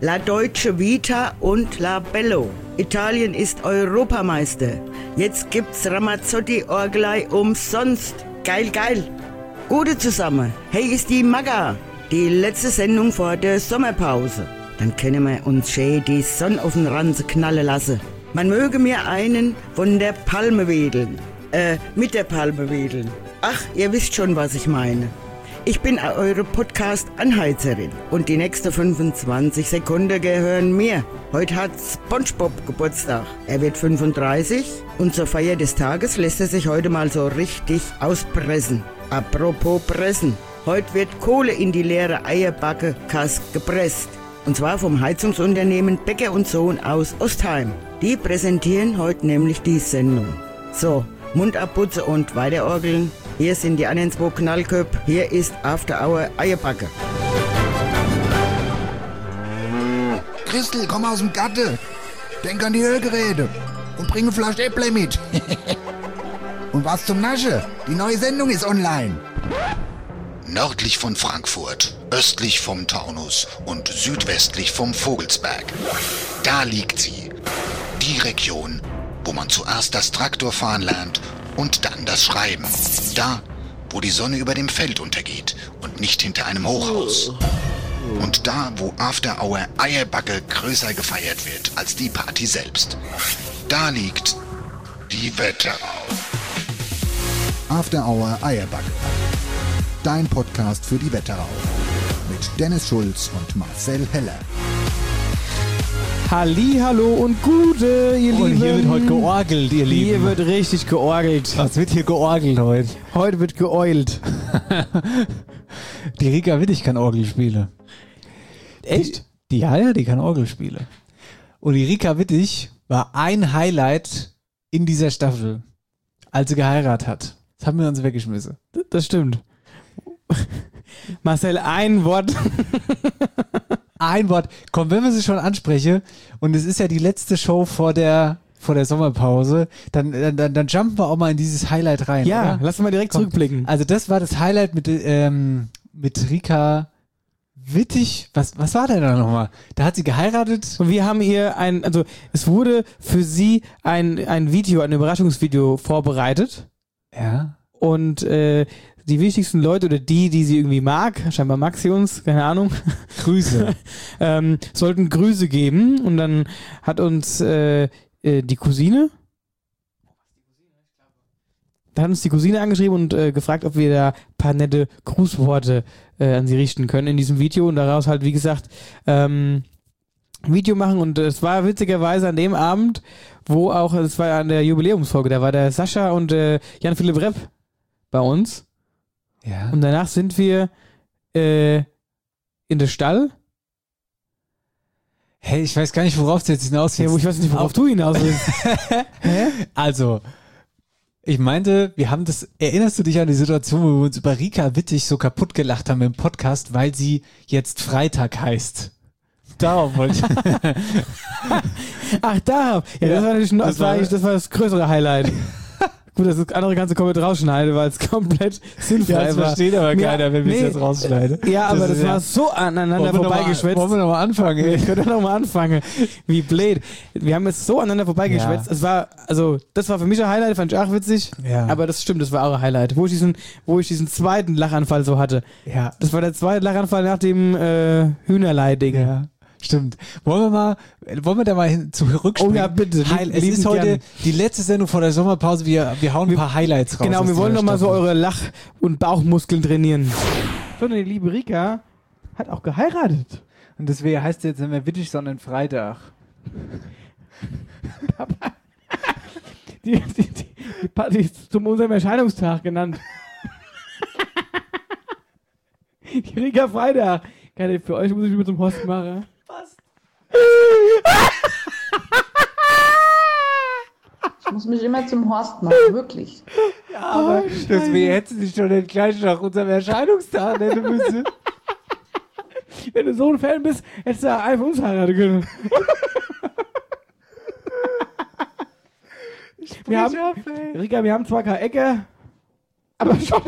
La Dolce Vita und La Bello. Italien ist Europameister. Jetzt gibt's Ramazzotti-Orgelei umsonst. Geil, geil. Gute zusammen. Hey, ist die Magga. Die letzte Sendung vor der Sommerpause. Dann können wir uns schön die Sonne auf den Ranzen knallen lassen. Man möge mir einen von der Palme wedeln. Mit der Palme wedeln. Ach, ihr wisst schon, was ich meine. Ich bin eure Podcast-Anheizerin und die nächsten 25 Sekunden gehören mir. Heute hat SpongeBob Geburtstag. Er wird 35 und zur Feier des Tages lässt er sich heute mal so richtig auspressen. Apropos pressen. Heute wird Kohle in die leere Eierbacke-Kasse gepresst. Und zwar vom Heizungsunternehmen Becker & Sohn aus Ostheim. Die präsentieren heute nämlich die Sendung. So, Mund abputzen und weiterorgeln. Hier sind die anderen 2 Knallköpfe. Hier ist After Hour Eierbacke. Christel, komm aus dem Gatte. Denk an die Ölgeräte. Und bring eine Flasche Äpple mit. Und was zum Nasche? Die neue Sendung ist online. Nördlich von Frankfurt, östlich vom Taunus und südwestlich vom Vogelsberg. Da liegt sie. Die Region, wo man zuerst das Traktorfahren lernt und dann das Schreiben. Da, wo die Sonne über dem Feld untergeht und nicht hinter einem Hochhaus. Und da, wo After Hour Eierbacke größer gefeiert wird als die Party selbst. Da liegt die Wetterau. After Hour Eierbacke. Dein Podcast für die Wetterau. Mit Dennis Schulz und Marcel Heller. Hallo und Gute, ihr Lieben. Und hier wird heute georgelt, ihr Lieben. Hier wird richtig georgelt. Was wird hier georgelt heute? Heute wird geäult. Die Rika Wittig kann Orgel spielen. Echt? Die kann Orgel spielen. Und die Rika Wittig war ein Highlight in dieser Staffel, als sie geheiratet hat. Das haben wir uns weggeschmissen. Das stimmt. Marcel, ein Wort. Ein Wort. Komm, wenn wir sie schon ansprechen, und es ist ja die letzte Show vor der Sommerpause, dann jumpen wir auch mal in dieses Highlight rein. Ja, oder? lass uns mal direkt zurückblicken. Also das war das Highlight mit Rika Wittig. Was war denn da nochmal? Da hat sie geheiratet. Und wir haben ihr es wurde für sie ein Überraschungsvideo vorbereitet. Ja. Und die wichtigsten Leute oder die sie irgendwie mag, scheinbar mag sie uns, keine Ahnung. Grüße. Sollten Grüße geben. Und dann hat uns die Cousine angeschrieben und gefragt, ob wir da ein paar nette Grußworte an sie richten können in diesem Video. Und daraus halt, wie gesagt, Video machen. Und es war witzigerweise an dem Abend, es war an der Jubiläumsfolge, da war der Sascha und Jan-Philipp Repp bei uns. Ja. Und danach sind wir in der Stall. Hey, ich weiß gar nicht, worauf du jetzt hinaus willst. Ja, ich weiß nicht, worauf du hinaus willst. Hä? Also, ich meinte, erinnerst du dich an die Situation, wo wir uns über Rika Wittig so kaputt gelacht haben im Podcast, weil sie jetzt Freitag heißt? Darauf wollte ich. Ach, da. Ja, das war natürlich das war das größere Highlight. Gut, das andere kannst du komplett rausschneiden, weil es komplett sinnfrei war. Das versteht aber keiner, wenn wir es jetzt rausschneiden. Ja, aber das war so aneinander vorbeigeschwätzt. Wollen wir nochmal anfangen? Wir können doch mal anfangen. Wie blöd. Wir haben es so aneinander vorbeigeschwätzt. Ja. Das war für mich ein Highlight, fand ich auch witzig. Ja. Aber das stimmt, das war auch ein Highlight. Wo ich diesen zweiten Lachanfall so hatte. Ja. Das war der zweite Lachanfall nach dem Hühnerlei-Ding. Ja. Stimmt. Wollen wir da mal zurückspringen? Oh ja, bitte. Es ist heute die letzte Sendung vor der Sommerpause. Wir hauen ein paar Highlights raus. Genau, wir wollen noch mal so eure Lach- und Bauchmuskeln trainieren. Sondern die liebe Rika hat auch geheiratet. Und deswegen heißt es jetzt nicht mehr Wittig, sondern Freitag. Papa. Die Party ist zu unserem Erscheinungstag genannt. Die Rika Freitag. Für euch muss ich mit zum Horst machen. Was? Ich muss mich immer zum Horst machen, wirklich. Ja, aber deswegen hättest du dich doch nicht gleich nach unserem Erscheinungstag nennen müssen. Wenn du so ein Fan bist, hättest du einfach uns heiraten können. Rika, wir haben zwar keine Ecke, aber schon.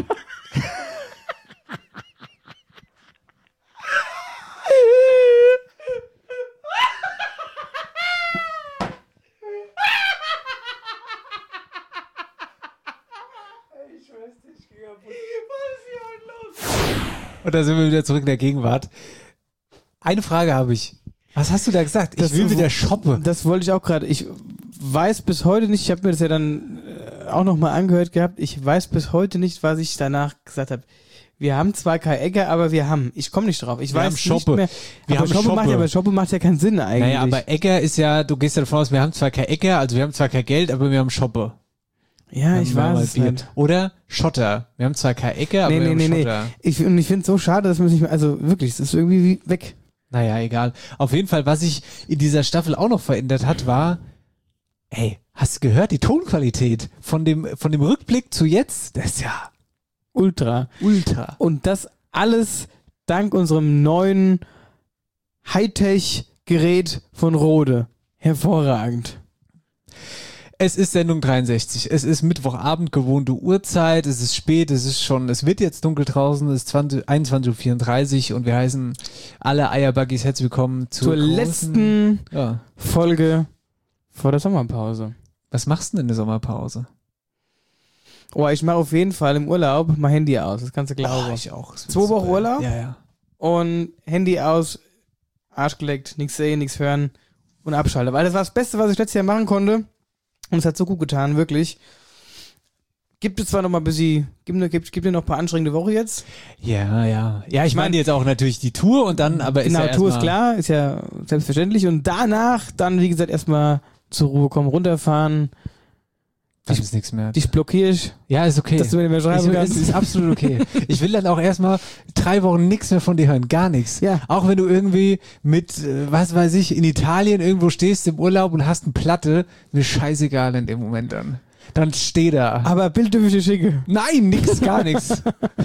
Und da sind wir wieder zurück in der Gegenwart. Eine Frage habe ich. Was hast du da gesagt? Ich will wieder shoppen. Das wollte ich auch gerade. Ich weiß bis heute nicht, ich habe mir das ja dann auch nochmal angehört gehabt, ich weiß bis heute nicht, was ich danach gesagt habe. Wir haben zwar kein Egger, aber ich komme nicht drauf. Ich weiß nicht mehr. Aber Shoppe macht ja keinen Sinn eigentlich. Naja, aber Egger ist ja, du gehst ja davon aus, wir haben zwar kein Egger, also wir haben zwar kein Geld, aber wir haben Shoppe. Ja, ich weiß es nicht. Oder Schotter. Wir haben zwar kein Egger, aber wir haben Schotter. Ich finde es so schade, dass man sich, also wirklich, es ist irgendwie weg. Naja, egal. Auf jeden Fall, was sich in dieser Staffel auch noch verändert hat, war, ey, hast du gehört, die Tonqualität von dem Rückblick zu jetzt, das ist ja Ultra. Und das alles dank unserem neuen Hightech-Gerät von Rode. Hervorragend. Es ist Sendung 63. Es ist Mittwochabend, gewohnte Uhrzeit. Es ist spät. Es wird jetzt dunkel draußen. Es ist 21.34 Uhr und wir heißen alle Eierbuggies herzlich willkommen zur letzten Folge vor der Sommerpause. Was machst du denn in der Sommerpause? Oh, ich mache auf jeden Fall im Urlaub mein Handy aus. Das kannst du glauben. Ich auch. 2 Wochen Urlaub? Ja. Und Handy aus, Arsch geleckt, nichts sehen, nichts hören und abschalten. Weil das war das Beste, was ich letztes Jahr machen konnte. Und es hat so gut getan, wirklich. Gibt es zwar noch mal ein bisschen, gibt dir noch ein paar anstrengende Woche jetzt? Ja. Ja, ich meine jetzt auch natürlich die Tour und dann, aber genau, Tour ist klar, ist ja selbstverständlich. Und danach dann, wie gesagt, erstmal zur Ruhe kommen, runterfahren. Das ist nichts mehr. Dich blockiere ich. Ja, ist okay. Dass du mir nicht mehr schreiben kannst. Ist absolut okay. Ich will dann auch erstmal 3 Wochen nichts mehr von dir hören. Gar nichts. Ja. Auch wenn du irgendwie mit, was weiß ich, in Italien irgendwo stehst im Urlaub und hast eine Platte, mir scheißegal in dem Moment dann. Dann steh da. Aber Bild dürfe ich dir schicken. Nein, nix, gar nichts.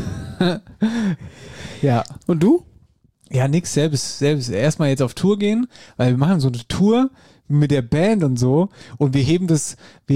Ja. Und du? Ja, nix, selbst erstmal jetzt auf Tour gehen, weil wir machen so eine Tour mit der Band und so und wir heben das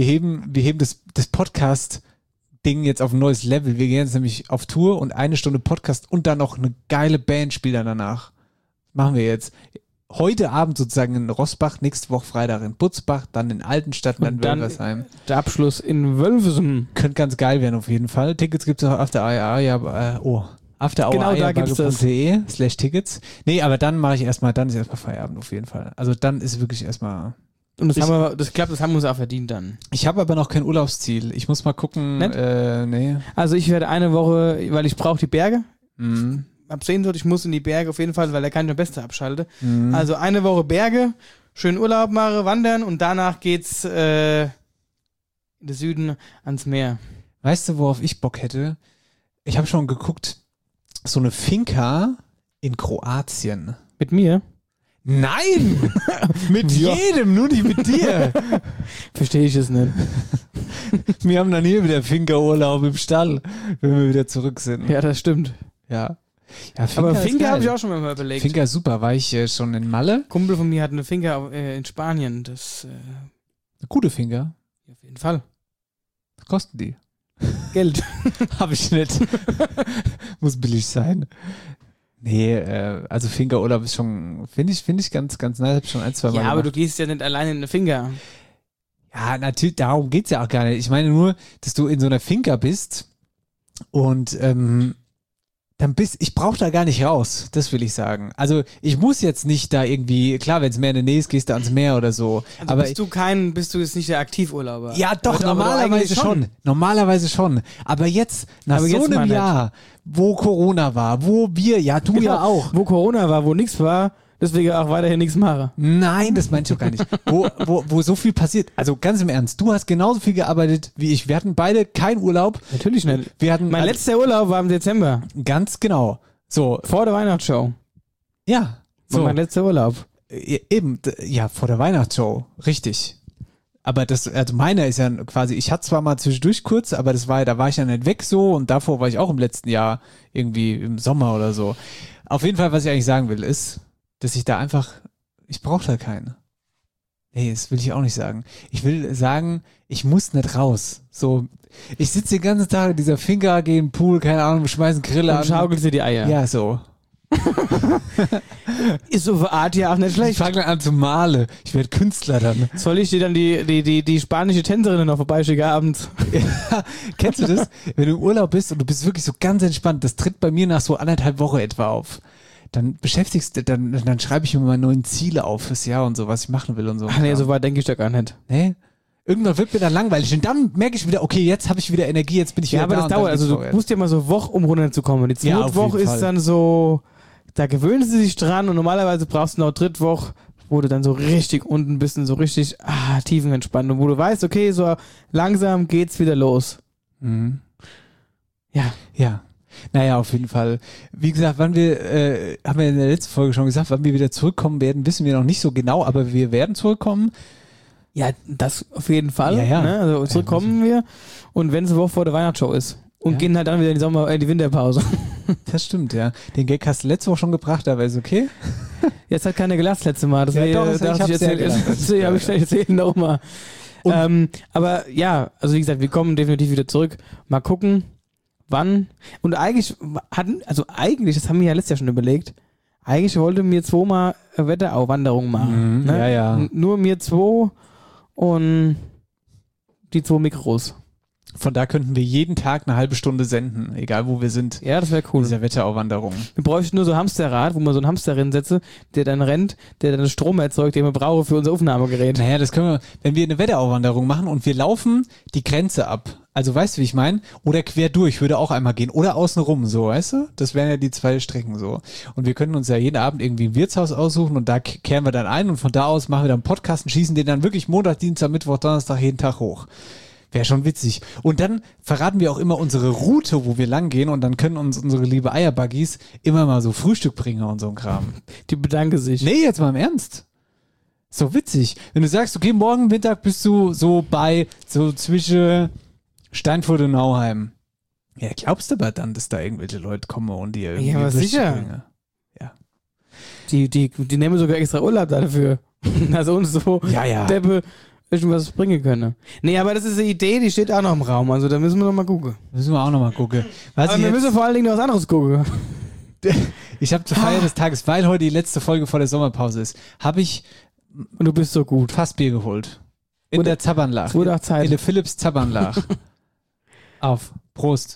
Podcast-Ding jetzt auf ein neues Level. Wir gehen jetzt nämlich auf Tour und 1 Stunde Podcast und dann noch eine geile Band spielen dann danach. Machen wir jetzt. Heute Abend sozusagen in Rossbach, nächste Woche Freitag in Butzbach, dann in Altenstadt und dann Wölversheim. Der Abschluss in Wölversheim. Könnte ganz geil werden auf jeden Fall. Tickets gibt es auch auf der ARA, Genau, da gibt's das. /Tickets. Nee, aber dann ist erstmal Feierabend auf jeden Fall. Also dann ist wirklich erstmal. Und das haben wir uns auch verdient dann. Ich habe aber noch kein Urlaubsziel. Ich muss mal gucken. Nee. Also ich werde eine Woche, weil ich brauche die Berge. Ab Sehnsucht, ich muss in die Berge auf jeden Fall, weil da kann ich am besten abschalte. Also eine Woche Berge, schön Urlaub mache, wandern und danach geht's in den Süden ans Meer. Weißt du, worauf ich Bock hätte? Ich habe schon geguckt, so eine Finca in Kroatien. Mit mir? Nein! Mit jedem, nur nicht mit dir. Verstehe ich es nicht. Wir haben dann hier wieder Finca-Urlaub im Stall, wenn wir wieder zurück sind. Ja, das stimmt. Ja. Aber Finca habe ich auch schon mal überlegt. Finca ist super, war ich schon in Malle. Ein Kumpel von mir hat eine Finca in Spanien. Das eine gute Finca. Auf jeden Fall. Was kosten die? Geld. Hab ich nicht. Muss billig sein. Nee, also Finca-Urlaub ist schon, finde ich ganz, ganz nice. Hab schon 1, 2 Mal Ja, aber gemacht. du gehst ja nicht alleine in eine Finca. Ja, natürlich, darum geht's ja auch gar nicht. Ich meine nur, dass du in so einer Finca bist und ich brauche da gar nicht raus, das will ich sagen. Also ich muss jetzt nicht da irgendwie, klar, wenn es Meer in der Nähe ist, gehst du ans Meer oder so. Also aber bist du jetzt nicht der Aktivurlauber? Ja, doch, normalerweise schon. Normalerweise schon. Aber jetzt, nach so einem Jahr, wo Corona war, wo wir, ja, du ja auch. Wo Corona war, wo nichts war, deswegen auch weiterhin nichts mache. Nein, das meinst du gar nicht. Wo so viel passiert. Also ganz im Ernst, du hast genauso viel gearbeitet wie ich. Wir hatten beide keinen Urlaub. Natürlich nicht. Mein letzter Urlaub war im Dezember. Ganz genau. So. Vor der Weihnachtsshow. Ja. So. Mein letzter Urlaub. Eben, ja, vor der Weihnachtsshow. Richtig. Aber meiner ist ja quasi, ich hatte zwar mal zwischendurch kurz, aber da war ich ja nicht weg so und davor war ich auch im letzten Jahr irgendwie im Sommer oder so. Auf jeden Fall, was ich eigentlich sagen will, ist, dass ich brauche da keinen. Nee, das will ich auch nicht sagen. Ich will sagen, ich muss nicht raus. So, ich sitze den ganzen Tag in dieser Finca, gehe in den Pool, keine Ahnung, schmeißen Grille an. Und schaukelst dir die Eier. Ja, so. Ist so eine Art ja auch nicht Ich schlecht. fange an zu malen. Ich werde Künstler dann. Soll ich dir dann die spanische Tänzerin noch vorbeischicken abends? Ja, kennst du das? Wenn du im Urlaub bist und du bist wirklich so ganz entspannt, das tritt bei mir nach so 1,5 Wochen etwa auf. Dann dann schreibe ich mir mal neue Ziele auf fürs Jahr und so, was ich machen will und so. Ach nee, so weit denke ich da gar nicht. Nee? Irgendwann wird mir dann langweilig und dann merke ich wieder, okay, jetzt habe ich wieder Energie, jetzt bin ich wieder Ja, aber da. das dauert. Also du musst ja mal so Woche, um runterzukommen. Die Ja, zweite auf Woche jeden ist Fall. dann so, da gewöhnen sie sich dran und normalerweise brauchst du noch dritte Woche, wo du dann so richtig unten bist und so richtig tiefenentspannt und wo du weißt, okay, so langsam geht's wieder los. Mhm. Ja. Ja. Naja, auf jeden Fall. Wie gesagt, wann wir, haben wir in der letzten Folge schon gesagt, wann wir wieder zurückkommen werden, wissen wir noch nicht so genau, aber wir werden zurückkommen. Ja, das auf jeden Fall. Ja, ja. Ne? Also zurückkommen wir und wenn es eine Woche vor der Weihnachtsshow ist. Und Ja. gehen halt dann wieder in die Winterpause. Das stimmt, ja. Den Gag hast du letzte Woche schon gebracht, aber ist okay. Jetzt hat keiner gelacht letzte Mal. Deswegen Ja, doch, ich dachte hab's ich, sehr gelacht. deswegen habe ich gleich erzählt nochmal. Aber ja, also wie gesagt, wir kommen definitiv wieder zurück. Mal gucken, wann. Und eigentlich das haben wir ja letztes Jahr schon überlegt, eigentlich wollten wir 2 Mal Wetterau-Wanderung machen. Mhm, ne? ja, ja. Nur wir 2 und die 2 Mikros. Von da könnten wir jeden Tag eine halbe Stunde senden, egal wo wir sind. Ja, das wäre cool. Dieser Wetterauwanderung. Wir bräuchten nur so ein Hamsterrad, wo man so einen Hamster reinsetze, der dann rennt, der dann Strom erzeugt, den wir brauchen für unser Aufnahmegerät. Naja, das können wir, wenn wir eine Wetterauwanderung machen und wir laufen die Grenze ab. Also weißt du, wie ich meine? Oder quer durch, würde auch einmal gehen. Oder außen rum, so, weißt du? Das wären ja die 2 Strecken so. Und wir können uns ja jeden Abend irgendwie ein Wirtshaus aussuchen und da kehren wir dann ein und von da aus machen wir dann einen Podcast und schießen den dann wirklich Montag, Dienstag, Mittwoch, Donnerstag jeden Tag hoch. Wäre schon witzig. Und dann verraten wir auch immer unsere Route, wo wir lang gehen und dann können uns unsere liebe Eierbuggies immer mal so Frühstück bringen und so ein Kram. Die bedanke sich. Nee, jetzt mal im Ernst. So witzig. Wenn du sagst, okay, morgen Mittag bist du so zwischen Steinfurt und Nauheim. Ja, glaubst du aber dann, dass da irgendwelche Leute kommen und dir irgendwie Ja, aber Frühstück sicher. bringen? Die nehmen sogar extra Urlaub dafür. Also uns so Ja. Deppe irgendwas bringen können. Nee, aber das ist eine Idee, die steht auch noch im Raum. Also da müssen wir noch mal gucken. Müssen wir auch nochmal gucken. Was Aber ich wir jetzt- müssen vor allen Dingen noch was anderes gucken. Ich habe zur Feier des Tages, weil heute die letzte Folge vor der Sommerpause ist, habe ich Und du bist so gut. Fassbier geholt. In Wurde- der Zabbernlach. es wurde auch Zeit. In der Philips Zabbernlach. Auf. Prost.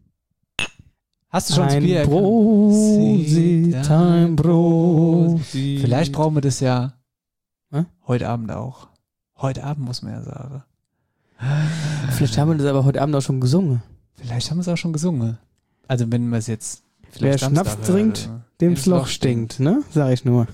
Hast du schon das Bier Ein erkannt? Prosit, ein Prosit. Vielleicht brauchen wir das ja Hä? heute Abend auch. Heute Abend muss man ja sagen. Vielleicht haben wir das aber heute Abend auch schon gesungen. Vielleicht haben wir es auch schon gesungen. Also wenn wir es jetzt Wer vielleicht Schnaps Samstag trinkt, hören. Dem's Loch stinkt, ne? Sag ich nur.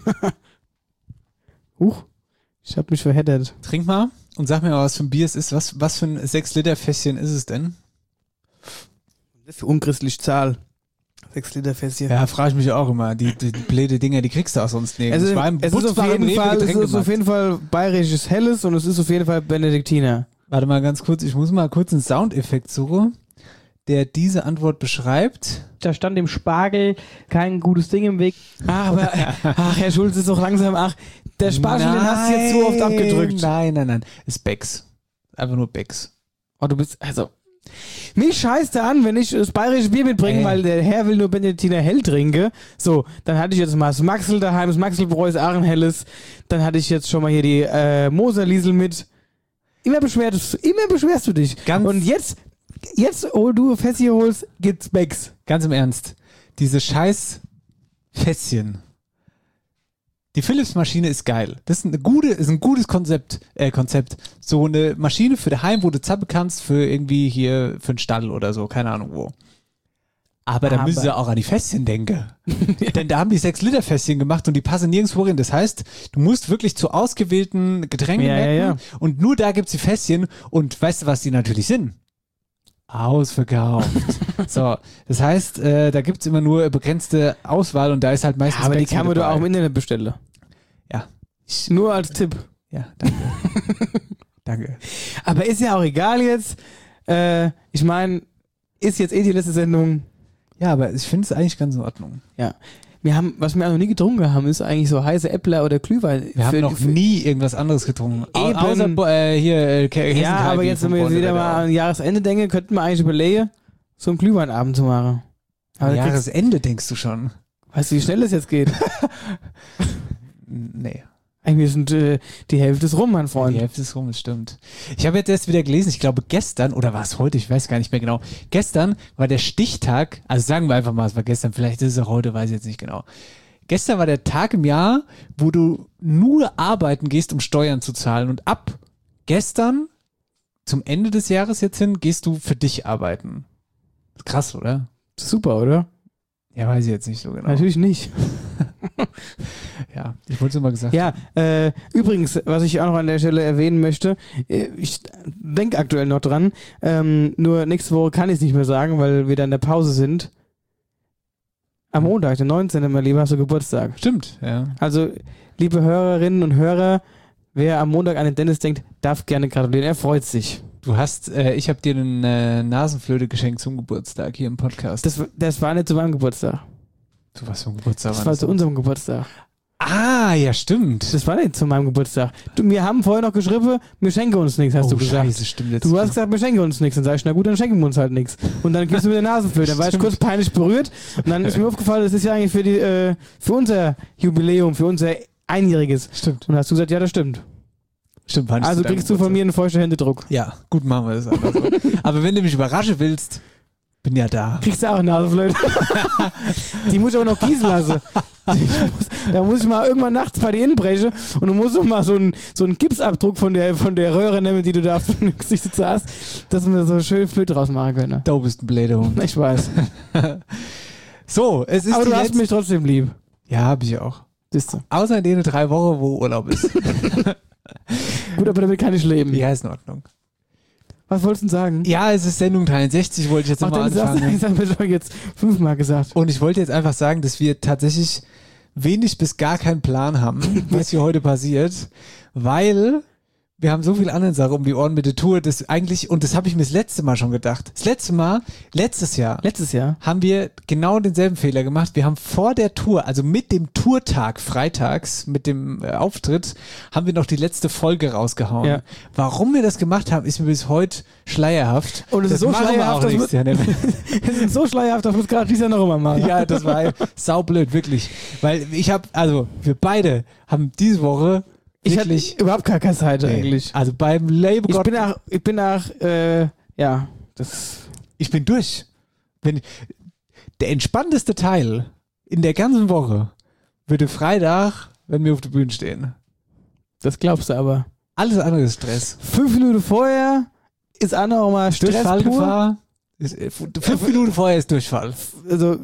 Huch, ich hab mich verheddert. Trink mal und sag mir mal, was für ein Bier es ist. Was für ein 6-Liter-Fässchen ist es denn? Das ist für unchristliche Zahl. 6 Liter Fässchen. Ja, frage ich mich auch immer. Die blöde Dinger, die kriegst du auch sonst nirgends. Es ist, Ich war im es ist auf Butzbach im jeden Rewe Fall, es ist auf Getränkemarkt. jeden Fall bayerisches Helles und es ist auf jeden Fall Benediktiner. Warte mal ganz kurz, ich muss mal kurz einen Soundeffekt suchen, der diese Antwort beschreibt. Da stand dem Spargel kein gutes Ding im Weg. Aber, Herr Schulz ist doch langsam, der Spargel, den hast du jetzt so oft abgedrückt. Nein. Ist Becks. Einfach nur Becks. Oh, du bist, also, mich scheißt er an, wenn ich das bayerische Bier mitbringe, weil der Herr will nur Benediktiner hell trinke. So, dann hatte ich jetzt mal das Maxl daheim, das Maxl-Bräu ist auch ein helles. Dann hatte ich jetzt schon mal hier die Moser-Liesel mit. Immer beschwerst du dich. Ganz- Und jetzt, wo du Fässchen holst, gibt's Becks. Ganz im Ernst. Diese scheiß Fässchen. Die Philips-Maschine ist geil. Das ist ein gutes Konzept. So eine Maschine für daheim, wo du zappen kannst für irgendwie hier, für einen Stall oder so, keine Ahnung wo. Aber da müssen sie auch an die Fässchen denken. Denn da haben die 6-Liter-Fässchen gemacht und die passen nirgendwo rein. Das heißt, du musst wirklich zu ausgewählten Getränkemärkten Ja. und nur da gibt's die Fässchen und weißt du, was die natürlich sind? Ausverkauft. So, das heißt, da gibt's immer nur begrenzte Auswahl und da ist halt meistens Aber die Becks kann man mit doch dabei. auch im Internet bestellen. Ja, Nur als Tipp. ja, danke. Danke. Aber ist ja auch egal jetzt. Ich meine, ist jetzt die letzte Sendung. Ja, aber ich finde es eigentlich ganz in Ordnung. Ja. Was wir auch noch nie getrunken haben, ist eigentlich so heiße Äppler oder Glühwein. Wir haben noch nie irgendwas anderes getrunken. Eben. Außer Ja, aber jetzt, wenn wir jetzt wieder mal an Jahresende denken, könnten wir eigentlich überlegen, so einen Glühweinabend zu machen. Aber da kriegst, Jahresende denkst du schon. Weißt du, wie schnell es jetzt geht? Nee. Eigentlich sind die Hälfte ist rum, mein Freund. Die Hälfte ist rum, das stimmt. Ich habe jetzt erst wieder gelesen, ich glaube gestern, oder war es heute, ich weiß gar nicht mehr genau. Gestern war der Stichtag, also sagen wir einfach mal, es war gestern, vielleicht ist es auch heute, weiß ich jetzt nicht genau. Gestern war der Tag im Jahr, wo du nur arbeiten gehst, um Steuern zu zahlen. Und ab gestern, zum Ende des Jahres jetzt hin, gehst du für dich arbeiten. Krass, oder? Super, oder? Ja, weiß ich jetzt nicht so genau. Natürlich nicht. Ja, ich wollte es immer gesagt Ja, übrigens, was ich auch noch an der Stelle erwähnen möchte, ich denke aktuell noch dran, nur nächste Woche kann ich es nicht mehr sagen, weil wir da in der Pause sind. Am Montag, der 19. mein Lieber, hast du Geburtstag. Stimmt, ja. Also, liebe Hörerinnen und Hörer, wer am Montag an den Dennis denkt, darf gerne gratulieren, er freut sich. Du hast, ich habe dir eine Nasenflöte geschenkt zum Geburtstag hier im Podcast. Das war nicht zu meinem Geburtstag. Zu was für ein Geburtstag Das war zu unserem Geburtstag. Ah, ja, stimmt. Das war nicht zu meinem Geburtstag. Wir haben vorher noch geschrieben, wir schenken uns nichts, hast du gesagt. Scheiße, stimmt jetzt. Du hast gesagt, wir schenken uns nichts. Dann sag ich, na gut, dann schenken wir uns halt nichts. Und dann gibst du mir den Nasenflöte. Dann war ich kurz peinlich berührt. Und dann ist mir aufgefallen, das ist ja eigentlich für unser Jubiläum, für unser Einjähriges. Stimmt. Und dann hast du gesagt, ja, das stimmt. Stimmt, also kriegst du von mir einen feuchten Händedruck. Ja, gut, machen wir das einfach so. Aber wenn du mich überraschen willst, bin ja da. Kriegst du auch eine Nasenflöte. Die muss ich aber noch gießen lassen. Da muss ich mal irgendwann nachts bei dir inbrechen und du musst mal so einen Gipsabdruck von der Röhre nehmen, die du da auf dem Gesicht hast, dass wir so schön Flöte draus machen können. Du bist ein Blädehund. Ich weiß. So, es ist aber du hast mich trotzdem lieb. Ja, hab ich auch. Siehst du. Außer in den 3 Wochen, wo Urlaub ist. Gut, aber damit kann ich leben. Ja, ist in Ordnung. Was wolltest du denn sagen? Ja, es ist Sendung 63, wollte ich jetzt nochmal anfangen. Ich habe schon jetzt 5-mal gesagt. Und ich wollte jetzt einfach sagen, dass wir tatsächlich wenig bis gar keinen Plan haben, was hier heute passiert, weil wir haben so viel andere Sachen um die Ohren mit der Tour, das eigentlich, und das habe ich mir das letzte Mal schon gedacht. Letztes Jahr haben wir genau denselben Fehler gemacht. Wir haben vor der Tour, also mit dem Tourtag freitags, mit dem Auftritt, haben wir noch die letzte Folge rausgehauen. Ja. Warum wir das gemacht haben, ist mir bis heute schleierhaft. Und es ist so schleierhaft, es ist so schleierhaft, dass wir es gerade dieses Jahr noch immer machen. Ja, das war saublöd, wirklich. Weil wir beide haben diese Woche ich hatte überhaupt keine Zeit eigentlich. Also beim Label God. Ich bin durch. Der entspannteste Teil in der ganzen Woche würde Freitag, wenn wir auf der Bühne stehen. Das glaubst du aber. Alles andere ist Stress. 5 Minuten vorher ist auch noch mal Stress. Durchfallgefahr. 5 Minuten vorher ist Durchfall. Also,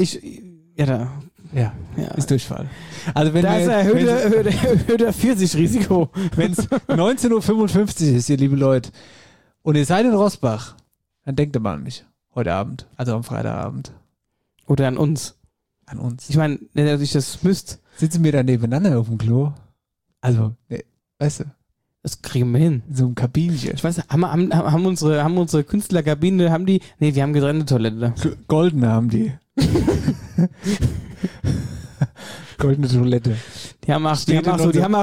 ist Durchfall. Also wenn da ist erhöhter 40-Risiko. Wenn es 19.55 Uhr ist, ihr liebe Leute, und ihr seid in Rossbach, dann denkt ihr mal an mich. Heute Abend, also am Freitagabend. Oder an uns. An uns. Ich meine, dass ich das müsste. Sitzen wir da nebeneinander auf dem Klo? Also, weißt du. Das kriegen wir hin. So ein Kabinchen. Ich weiß, haben unsere Künstlerkabine, wir haben getrennte Toilette. Goldene haben die. Goldene Toilette. Steht bei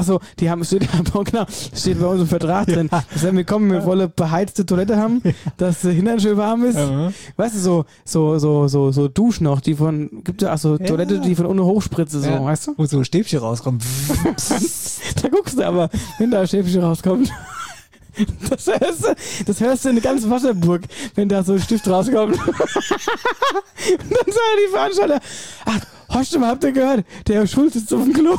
uns im Vertrag drin, dass wenn wir kommen, wir wollen beheizte Toilette haben, dass der Hintern schön warm ist. Weißt du, so Duschen noch, gibt ja auch so Toilette, die von unten hochspritze, so, weißt du? Wo so Stäbchen rauskommen. Da guckst du aber, wenn da ein Stäbchen rauskommt. Das hörst du in der ganzen Wasserburg, wenn da so ein Stift rauskommt. Und dann sagen die Veranstalter, ach, hast du mal, habt ihr gehört, der Herr Schulz ist auf dem Klo.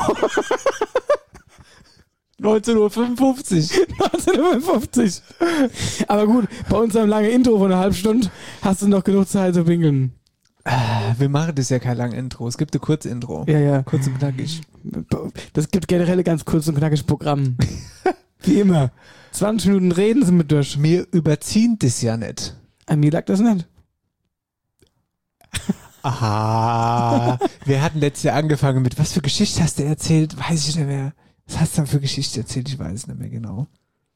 19.55 Uhr. Aber gut, bei unserem langen Intro von einer halben Stunde hast du noch genug Zeit zu pinkeln. Wir machen das ja kein langes Intro. Es gibt ein kurzes Intro. Ja. Kurz und knackig. Das gibt generell ein ganz kurz und knackiges Programm. Wie immer. 20 Minuten reden sind wir durch. Mir überziehen das ja nicht. An mir lag das nicht. Aha. Wir hatten letztes Jahr angefangen mit, was für Geschichte hast du erzählt? Weiß ich nicht mehr. Was hast du dann für Geschichte erzählt? Ich weiß es nicht mehr genau.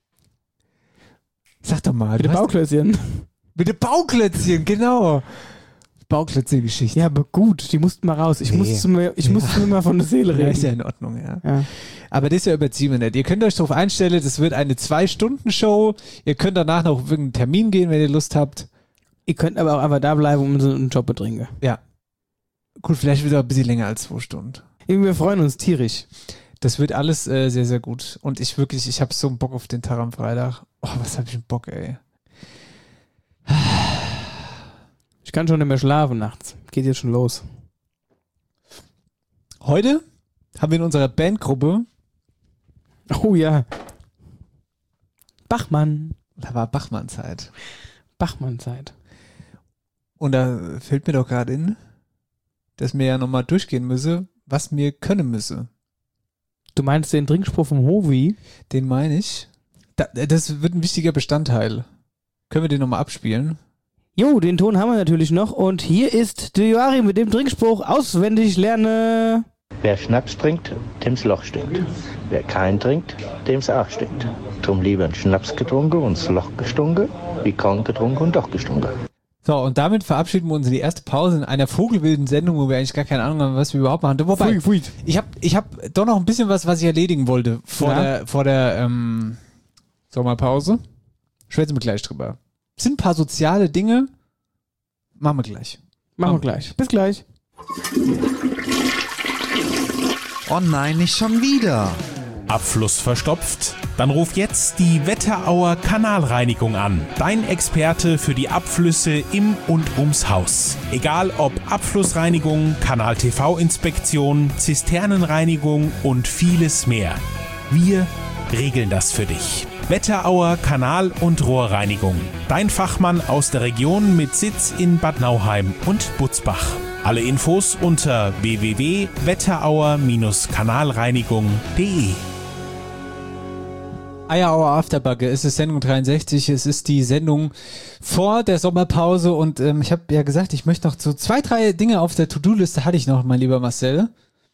Sag doch mal. Mit dem Bauklötzchen. Mit dem Bauklötzchen, genau. Bauklötzchen-Geschichte. Ja, aber gut, die mussten mal raus. Ich musste mir mal von der Seele reden. Ja, ist ja in Ordnung, ja. Aber das ist ja überziehen wir nicht. Ihr könnt euch darauf einstellen, das wird eine 2-Stunden-Show. Ihr könnt danach noch auf irgendeinen Termin gehen, wenn ihr Lust habt. Ihr könnt aber auch einfach da bleiben und so einen Job betrinken. Ja. Gut, vielleicht wird es auch ein bisschen länger als 2 Stunden. Wir freuen uns tierisch. Das wird alles sehr, sehr gut. Und ich habe so einen Bock auf den Tag am Freitag. Oh, was habe ich einen Bock, ey. Ich kann schon nicht mehr schlafen nachts. Geht jetzt schon los. Heute haben wir in unserer Bandgruppe. Oh ja. Bachmann. Da war Bachmann-Zeit. Bachmann-Zeit. Und da fällt mir doch gerade in, dass mir ja nochmal durchgehen müsse, was mir können müsse. Du meinst den Trinkspruch vom Hovi? Den meine ich. Das wird ein wichtiger Bestandteil. Können wir den nochmal abspielen? Jo, den Ton haben wir natürlich noch. Und hier ist der Joachim mit dem Trinkspruch auswendig lerne. Wer Schnaps trinkt, dem's Loch stinkt. Wer keinen trinkt, dem's auch stinkt. Drum lieber einen Schnaps getrunken und's Loch gestunken, wie keinen getrunken und doch gestunken. So, und damit verabschieden wir uns in die erste Pause in einer vogelwilden Sendung, wo wir eigentlich gar keine Ahnung haben, was wir überhaupt machen. Wobei, ich hab doch noch ein bisschen was ich erledigen wollte vor der Sommerpause. Schwätzen wir gleich drüber. Sind ein paar soziale Dinge. Machen wir gleich. Machen wir gleich. Bis gleich. Oh nein, nicht schon wieder. Abfluss verstopft? Dann ruf jetzt die Wetterauer Kanalreinigung an. Dein Experte für die Abflüsse im und ums Haus. Egal ob Abflussreinigung, Kanal-TV-Inspektion, Zisternenreinigung und vieles mehr. Wir regeln das für dich. Wetterauer Kanal- und Rohrreinigung. Dein Fachmann aus der Region mit Sitz in Bad Nauheim und Butzbach. Alle Infos unter www.wetterauer-kanalreinigung.de. Eierauer Afterbugge, es ist Sendung 63, es ist die Sendung vor der Sommerpause und ich habe ja gesagt, ich möchte noch so 2, 3 Dinge auf der To-Do-Liste hatte ich noch, mein lieber Marcel.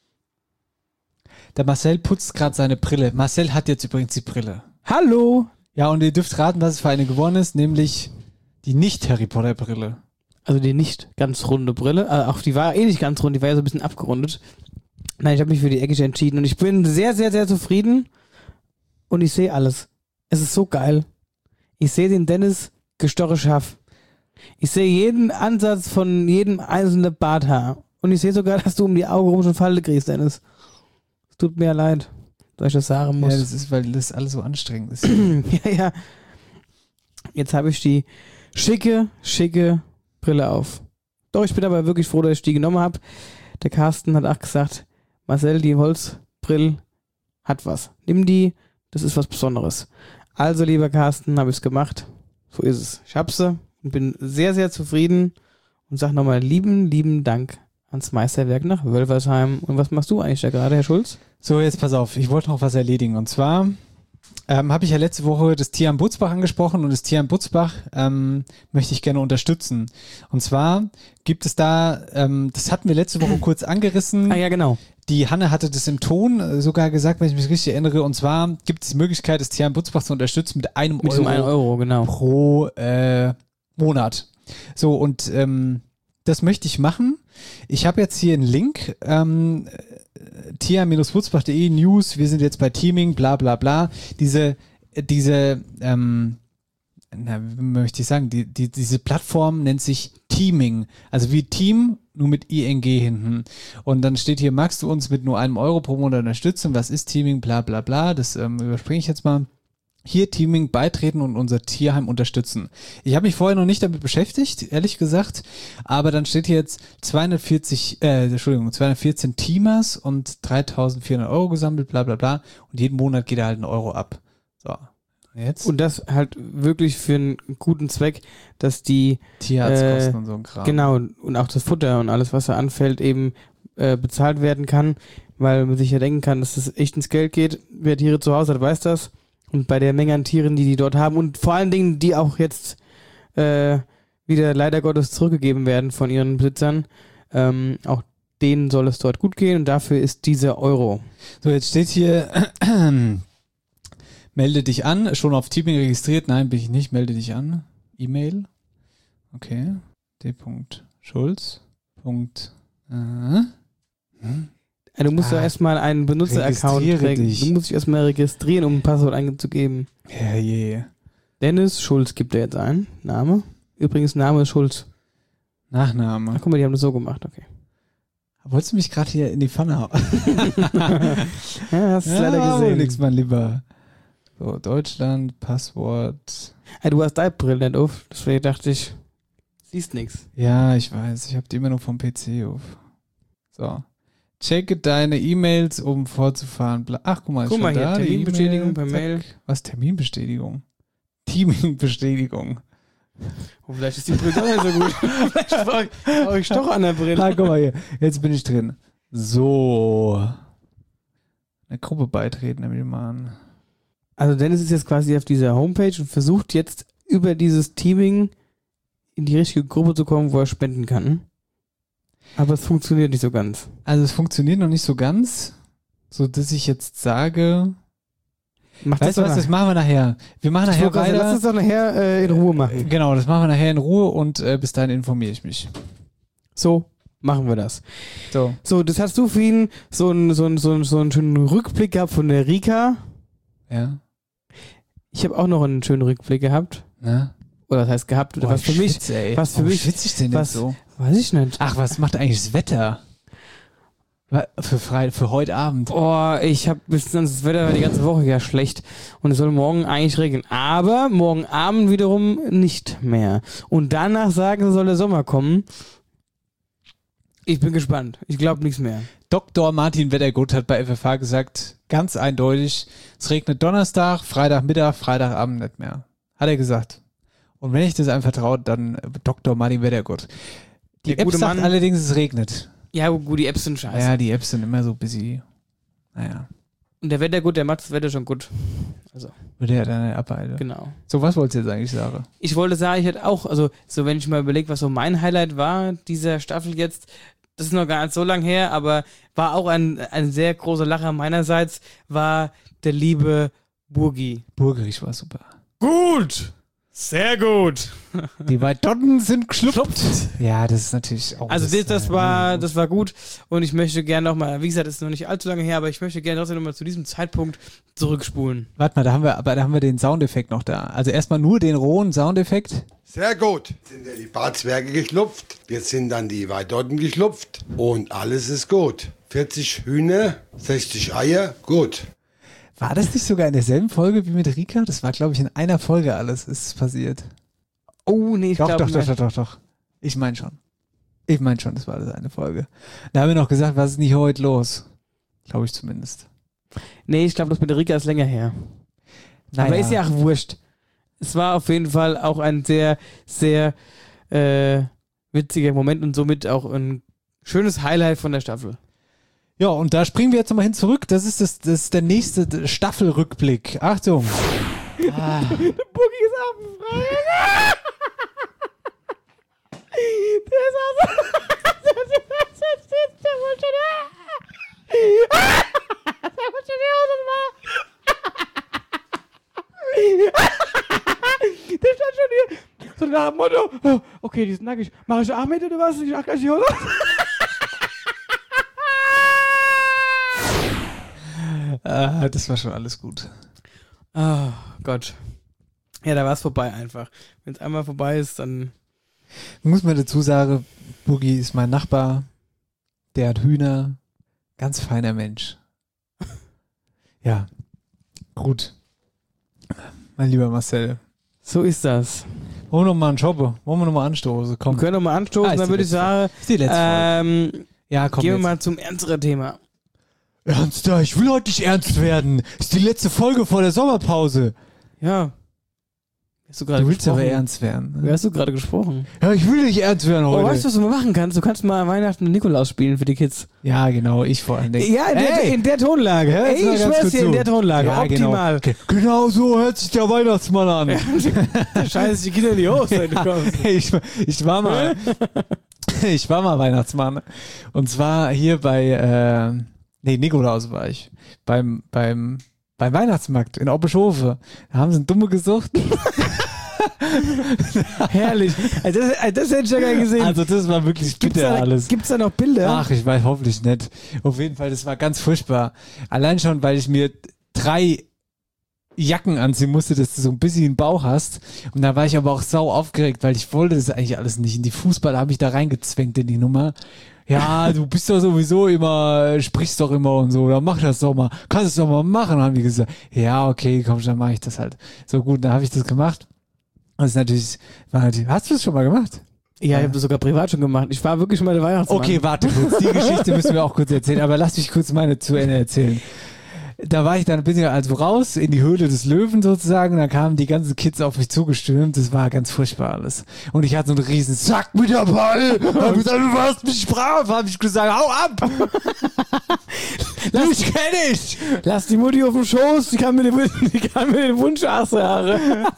Der Marcel putzt gerade seine Brille. Marcel hat jetzt übrigens die Brille. Hallo! Ja, und ihr dürft raten, was es für eine geworden ist, nämlich die Nicht-Harry Potter-Brille. Also die nicht ganz runde Brille. Auch die war nicht ganz rund, die war ja so ein bisschen abgerundet. Nein, ich habe mich für die eckige entschieden und ich bin sehr, sehr, sehr zufrieden und ich sehe alles. Es ist so geil. Ich sehe den Dennis gestochen scharf. Ich sehe jeden Ansatz von jedem einzelnen Barthaar. Und ich sehe sogar, dass du um die Augen rum schon Falte kriegst, Dennis. Es tut mir leid, dass ich das sagen muss. Ja, das ist, weil das alles so anstrengend ist. Ja. Jetzt habe ich die schicke Brille auf. Doch, ich bin aber wirklich froh, dass ich die genommen habe. Der Carsten hat auch gesagt, Marcel, die Holzbrille hat was. Nimm die, das ist was Besonderes. Also, lieber Carsten, habe ich es gemacht. So ist es. Ich habe sie und bin sehr, sehr zufrieden und sage nochmal lieben Dank ans Meisterwerk nach Wölfersheim. Und was machst du eigentlich da gerade, Herr Schulz? So, jetzt pass auf, ich wollte noch was erledigen. Und zwar habe ich ja letzte Woche das Tierheim Butzbach angesprochen und das Tierheim Butzbach möchte ich gerne unterstützen. Und zwar gibt es da, das hatten wir letzte Woche kurz angerissen. Ah ja, genau. Die Hanne hatte das im Ton sogar gesagt, wenn ich mich richtig erinnere. Und zwar gibt es die Möglichkeit, das Tierheim Butzbach zu unterstützen mit einem Euro. Mit 1 Euro, genau. Pro Monat. So, und das möchte ich machen. Ich habe jetzt hier einen Link, tia-butzbach.de News, wir sind jetzt bei Teaming, bla bla bla. Diese diese Plattform nennt sich Teaming, also wie Team, nur mit ING hinten. Und dann steht hier, magst du uns mit nur 1 Euro pro Monat unterstützen? Was ist Teaming? Bla bla bla. Das überspringe ich jetzt mal. Hier Teaming beitreten und unser Tierheim unterstützen. Ich habe mich vorher noch nicht damit beschäftigt, ehrlich gesagt, aber dann steht hier jetzt 214 Teamers und 3.400 Euro gesammelt, bla bla bla, und jeden Monat geht da halt 1 Euro ab. So, jetzt. Und das halt wirklich für einen guten Zweck, dass die Tierarztkosten und so ein Kram. Genau, und auch das Futter und alles, was da anfällt, eben bezahlt werden kann, weil man sich ja denken kann, dass das echt ins Geld geht. Wer Tiere zu Hause hat, weiß das. Und bei der Menge an Tieren, die dort haben und vor allen Dingen, die auch jetzt wieder leider Gottes zurückgegeben werden von ihren Besitzern, auch denen soll es dort gut gehen und dafür ist dieser Euro. So, jetzt steht hier, melde dich an, schon auf Teaming registriert, nein, bin ich nicht, melde dich an, E-Mail, okay, d.schulz. Du musst ja erstmal einen Benutzer-Account kriegen. Du musst dich erstmal registrieren, um ein Passwort einzugeben. Ja, je. Dennis Schulz gibt er jetzt ein. Name. Übrigens, Name ist Schulz. Nachname. Ach, guck mal, die haben das so gemacht, okay. Wolltest du mich gerade hier in die Pfanne hauen? Ja, hast du leider gesehen. Nix, mein Lieber. So, Deutschland, Passwort. Hey, du hast deine Brille nicht auf, deswegen dachte ich, siehst nix. Ja, ich weiß. Ich habe die immer nur vom PC auf. So. Checke deine E-Mails, um fortzufahren. Ach, guck mal, Guck mal hier, Terminbestätigung per Mail. Was, Terminbestätigung? Teaming-Bestätigung. Oh, vielleicht ist die Brille doch nicht so gut. Vielleicht brauche ich doch an der Brille. Ah, guck mal hier. Jetzt bin ich drin. So. Eine Gruppe beitreten, nehme ich mal an. Also Dennis ist jetzt quasi auf dieser Homepage und versucht jetzt über dieses Teaming in die richtige Gruppe zu kommen, wo er spenden kann. Aber es funktioniert nicht so ganz. Also es funktioniert noch nicht so ganz, so dass ich jetzt sage... Weißt du was, das machen wir nachher. Wir machen nachher weiter. Lass uns doch nachher in Ruhe machen. Genau, das machen wir nachher in Ruhe und bis dahin informiere ich mich. So machen wir das. So, das hast du für ihn so einen schönen Rückblick gehabt von der Rika. Ja. Ich habe auch noch einen schönen Rückblick gehabt. Na? Oder das heißt gehabt, oder was für mich. Was für mich. Schwitze ich denn jetzt so? Weiß ich nicht. Ach, was macht eigentlich das Wetter? Für heute Abend. Oh, ich habe das Wetter war die ganze Woche ja schlecht und es soll morgen eigentlich regnen. Aber morgen Abend wiederum nicht mehr. Und danach sagen, soll der Sommer kommen. Ich bin gespannt. Ich glaube nichts mehr. Dr. Martin Wettergut hat bei FFH gesagt, ganz eindeutig, es regnet Donnerstag, Freitagmittag, Freitagabend nicht mehr. Hat er gesagt. Und wenn ich das einem vertraue, dann Dr. Martin Wettergut. Die App sagt allerdings, es regnet. Ja, gut, die Apps sind scheiße. Ja, die Apps sind immer so busy. Naja. Und der Wettergut, der macht das Wetter schon gut. Also. Würde er dann abhalten. Genau. So, was wolltest du jetzt eigentlich sagen? Ich wollte sagen, ich hätte auch, also, so wenn ich mal überlege, was so mein Highlight war, dieser Staffel jetzt, das ist noch gar nicht so lang her, aber war auch ein sehr großer Lacher meinerseits, war der liebe Burgi. Burgerich war super. Gut! Sehr gut. Die Weidotten sind geschlupft. Ja, das ist natürlich auch... Also das war gut und ich möchte gerne nochmal, wie gesagt, das ist noch nicht allzu lange her, aber ich möchte gerne trotzdem nochmal zu diesem Zeitpunkt zurückspulen. Warte mal, da haben wir den Soundeffekt noch da. Also erstmal nur den rohen Soundeffekt. Sehr gut. Jetzt sind ja die Barzwerge geschlupft, jetzt sind dann die Weidotten geschlupft und alles ist gut. 40 Hühner, 60 Eier, gut. War das nicht sogar in derselben Folge wie mit Rika? Das war, glaube ich, in einer Folge alles ist passiert. Oh, nee, ich glaube Doch. Ich meine schon, das war das eine Folge. Da haben wir noch gesagt, was ist nicht heute los? Glaube ich zumindest. Nee, ich glaube, das mit der Rika ist länger her. Naja. Aber ist ja auch wurscht. Es war auf jeden Fall auch ein sehr, sehr witziger Moment und somit auch ein schönes Highlight von der Staffel. Ja, und da springen wir jetzt nochmal hin zurück. Das ist der nächste Staffelrückblick. Achtung. Der Boogie ist abendfrei. Der ist also... Der wollte schon... Der wollte schon die Hose machen. Der stand schon hier. So nach dem Motto, oh, okay, die ist nackig. Mach ich Arm mit oder was? Ich mach gleich die Hose. Das war schon alles gut. Oh Gott. Ja, da war es vorbei einfach. Wenn es einmal vorbei ist, dann... Muss man dazu sagen, Boogie ist mein Nachbar. Der hat Hühner. Ganz feiner Mensch. Ja. Gut. Mein lieber Marcel. So ist das. Wollen wir noch mal einen Shoppen? Wollen wir noch mal anstoßen? Komm. Wir können noch mal anstoßen, dann würde ich sagen... Ist die letzte Folge. Ja, komm gehen wir jetzt mal zum ernsteren Thema. Ernster, ich will heute nicht ernst werden. Ist die letzte Folge vor der Sommerpause. Ja. Du willst aber ernst werden. Wie hast du gerade gesprochen? Ja, ich will nicht ernst werden heute. Oh, weißt du, was du mal machen kannst? Du kannst mal Weihnachten und Nikolaus spielen für die Kids. Ja, genau, ich vor allem. Ja, in der Tonlage. Ja, ich schwör's dir, in der Tonlage. Ja, optimal. Genau so hört sich der Weihnachtsmann an. Ja, scheiße, die Kinder nicht aus, wenn du kommst. Ich war mal Weihnachtsmann. Und zwar hier bei, Nikolaus war ich. Beim Weihnachtsmarkt in Oppeschofe. Da haben sie einen Dumme gesucht. Herrlich. Also das hätte ich ja gar nicht gesehen. Also das war wirklich bitter alles. Gibt's da noch Bilder? Ach, ich weiß, hoffentlich nicht. Auf jeden Fall, das war ganz furchtbar. Allein schon, weil ich mir 3 Jacken anziehen musste, dass du so ein bisschen einen Bauch hast. Und da war ich aber auch sau aufgeregt, weil ich wollte das eigentlich alles nicht. In die Fußball habe ich da reingezwängt in die Nummer. ja, du bist doch sowieso immer, sprichst doch immer und so, dann mach das doch mal. Kannst es doch mal machen, haben die gesagt. Ja, okay, komm, dann mache ich das halt. So gut, dann habe ich das gemacht. Das ist natürlich, hast du das schon mal gemacht? Ja, ich habe das sogar privat schon gemacht. Ich war wirklich schon mal der Weihnachtsmann. Okay, warte kurz. Die Geschichte müssen wir auch kurz erzählen, aber lass mich kurz meine zu Ende erzählen. Da war ich dann ein bisschen also raus in die Höhle des Löwen sozusagen, und dann kamen die ganzen Kids auf mich zugestürmt. Das war ganz furchtbar alles. Und ich hatte so einen riesen Sack mit dabei. Hab gesagt, du warst mich brav. Hab ich gesagt, hau ab. Dich kenn ich. Lass die Mutti auf dem Schoß, die kann mir den Wunsch aussagen.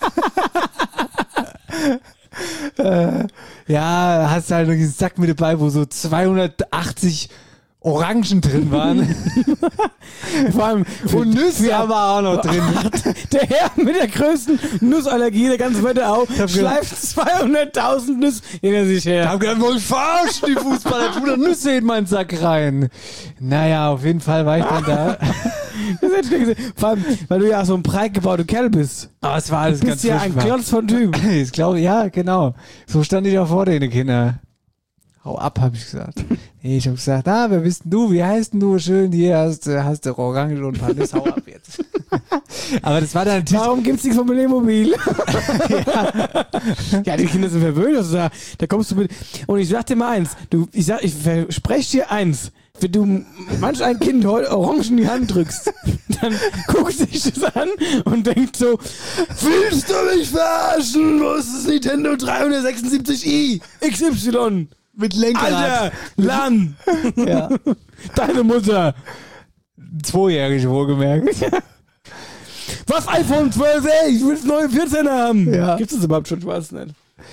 Ja, hast halt einen Sack mit dabei, wo so 280 Orangen drin waren. Vor allem und Nüsse aber auch noch drin. Der Herr mit der größten Nussallergie der ganzen Wetterau schleift 200.000 Nüsse hinter sich her. Ich hab gedacht, wollte ich verarschen, die Fußballer, tun da Nüsse in meinen Sack rein. Naja, auf jeden Fall war ich dann da. Das hätte ich nicht gesehen. Vor allem, weil du ja auch so ein breit gebauter Kerl bist. Aber es war alles ganz furchtbar. Du bist ja ein Klotz von Typ. Ich glaube, ja, genau. So stand ich auch vor den Kindern. Hau ab, habe ich gesagt. Nee, ich habe gesagt, wer bist denn du? Wie heißt denn du? Schön, hier hast du Orange und ein paar Nüsse, hau ab jetzt. Aber das war dann natürlich... Warum gibt's nichts vom Playmobil? Ja, die Kinder sind verwöhnt. Also da kommst du mit... Und ich sag dir mal eins. Ich verspreche dir eins. Wenn du manch ein Kind heute Orangen in die Hand drückst, dann guckt sich das an und denkt so, willst du mich verarschen? Wo ist das Nintendo 376i XY? Mit Lenkrad. Alter, LAN. Ja. Deine Mutter. 2-jährige wohlgemerkt. Was, iPhone 12, ey, ich will das neue 14er haben. Ja. Gibt's das überhaupt schon? Ich weiß nicht.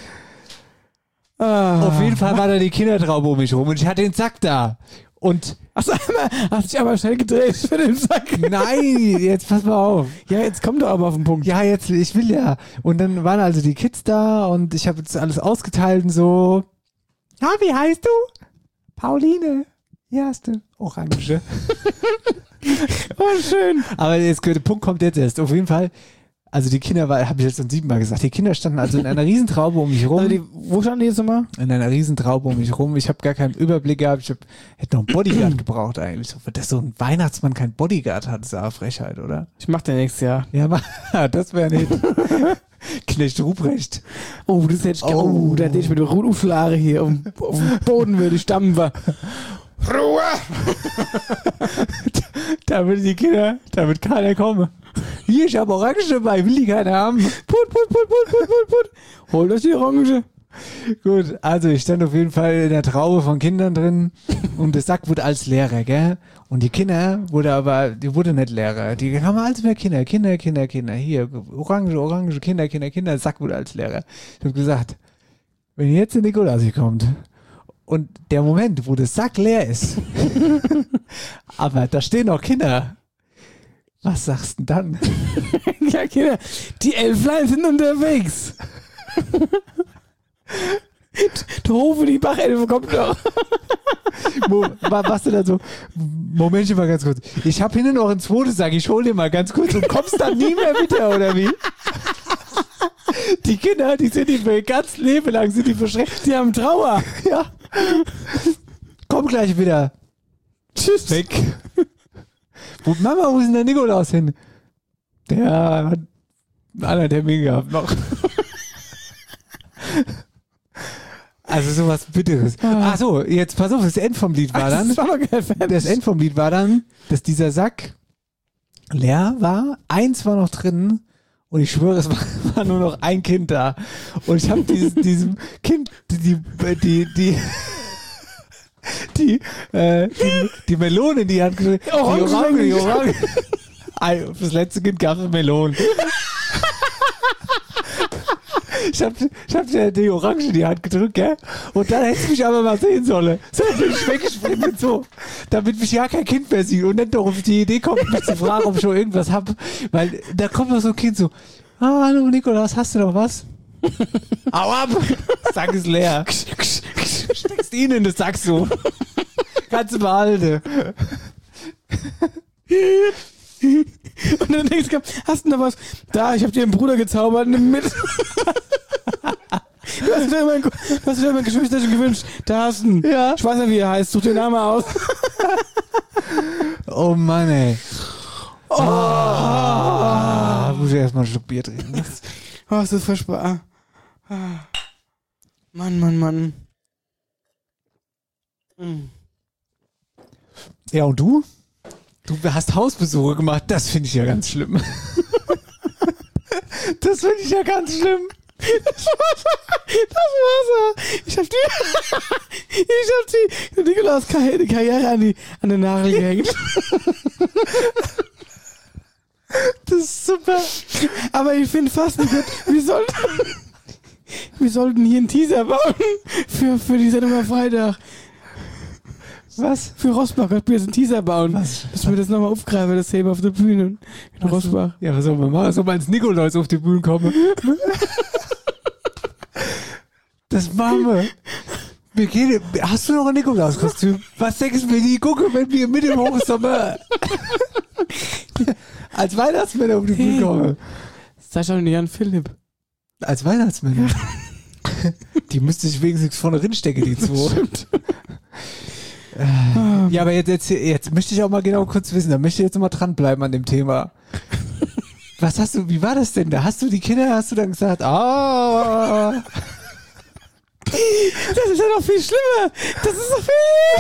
Auf jeden Fall war da die Kindertraube um mich rum und ich hatte den Sack da. Und hast dich aber schnell gedreht für den Sack. Nein, jetzt pass mal auf. Ja, jetzt komm doch aber auf den Punkt. Ja, jetzt, ich will ja. Und dann waren also die Kids da und ich habe jetzt alles ausgeteilt und so. Ja, wie heißt du? Pauline. Hier hast du Orange. Oh, schön. Aber jetzt, der Punkt kommt jetzt erst. Auf jeden Fall, also die Kinder, habe ich jetzt schon 7-mal gesagt, die Kinder standen also in einer Riesentraube um mich rum. Also wo standen die jetzt nochmal? In einer Riesentraube um mich rum. Ich habe gar keinen Überblick gehabt. Hätte noch einen Bodyguard gebraucht eigentlich. Dass so ein Weihnachtsmann kein Bodyguard hat, ist ja eine Frechheit, oder? Ich mach den nächstes Jahr. Ja, das wäre nicht. Knecht Ruprecht. Oh, das hätte ich da hätte ich mit der Ruflare hier auf dem Boden würde ich stampfen. Ruhe! Da will die Kinder, da wird keiner kommen. Hier, ich habe Orange dabei, will die keiner haben. Put. Holt euch die Orange. Gut, also ich stand auf jeden Fall in der Traube von Kindern drin und der Sack wurde als Lehrer, gell? Und die wurde nicht Lehrer. Die haben als mehr Kinder. Hier, Orange, Kinder. Der Sack wurde als Lehrer. Ich habe gesagt, wenn jetzt der Nikolaus hier kommt und der Moment, wo der Sack leer ist, aber da stehen noch Kinder, was sagst du denn dann? Ja, Kinder, die Elflein sind unterwegs. Der Hofe, die Bachelfe kommt doch. Was du da so? Momentchen mal ganz kurz. Ich habe hinten noch ein zweites Sack, ich hol dir mal ganz kurz und kommst dann nie mehr wieder, oder wie? Die Kinder, die sind nicht für ihr ganzes Leben lang, sind die verschreckt. Die haben Trauer. Ja. Komm gleich wieder. Tschüss. Weg. Mama, wo ist denn der Nikolaus hin? Der hat einen anderen Termin gehabt noch. Also sowas Bitteres. Ach so, jetzt pass auf, das End vom Lied war dann, dass dieser Sack leer war, eins war noch drin und ich schwöre, es war nur noch ein Kind da. Und ich habe diesem Kind die Melone in die Hand gedrückt. Die Orange. Fürs letzte Kind gab es Melonen. Ich hab dir die Orange in die Hand gedrückt, gell? Und dann hättest du mich aber mal sehen sollen. So bin ich weggesprintet, so. Damit mich ja kein Kind mehr sieht und nicht doch auf die Idee kommt, mich zu fragen, ob ich schon irgendwas hab. Weil da kommt noch so ein Kind so, hallo Nikolaus, hast du noch was? Hau ab! Sack ist leer. Steckst ihn in den Sack so. Kannst du behalten. Und dann denkst du, hast du noch was? Da, ich hab dir einen Bruder gezaubert, nimm mit. Du Du hast dir immer ein Geschwisterchen gewünscht. Da hast du ihn. Ja. Ich weiß nicht, wie er heißt. Such den Namen aus. Oh Mann, ey. Muss ich erstmal ein Stück Bier trinken. Oh, ist das furchtbar. Mann. Ja, und du? Du hast Hausbesuche gemacht. Das finde ich ja ganz schlimm. Das finde ich ja ganz schlimm. Das war's. Ich hab die Nikolaus Karriere an den Nagel gehängt. Das ist super. Aber ich finde fast nicht gut, wir sollten hier einen Teaser bauen für die Sendung am Freitag. Was? Für Rossbach könnten wir jetzt einen Teaser bauen. Was? Dass wir das nochmal aufgreifen, das Thema auf der Bühne in Rossbach. Ja, was soll man machen? Soll man ins Nikolaus auf die Bühne kommen? Das machen wir. Hast du noch ein Nikolauskostüm? Was denkst du, wenn die gucken, wenn wir mit dem Hochsommer als Weihnachtsmänner auf die Bühne kommen? Sei schon Jan Philipp. Als Weihnachtsmänner? Die müsste ich wenigstens vorne drinstecken, die zwei. Stimmt. Ja, aber jetzt möchte ich auch mal genau kurz wissen, da möchte ich jetzt mal dranbleiben an dem Thema. Wie war das denn? Da hast du dann gesagt, das ist ja noch viel schlimmer. Das ist doch viel...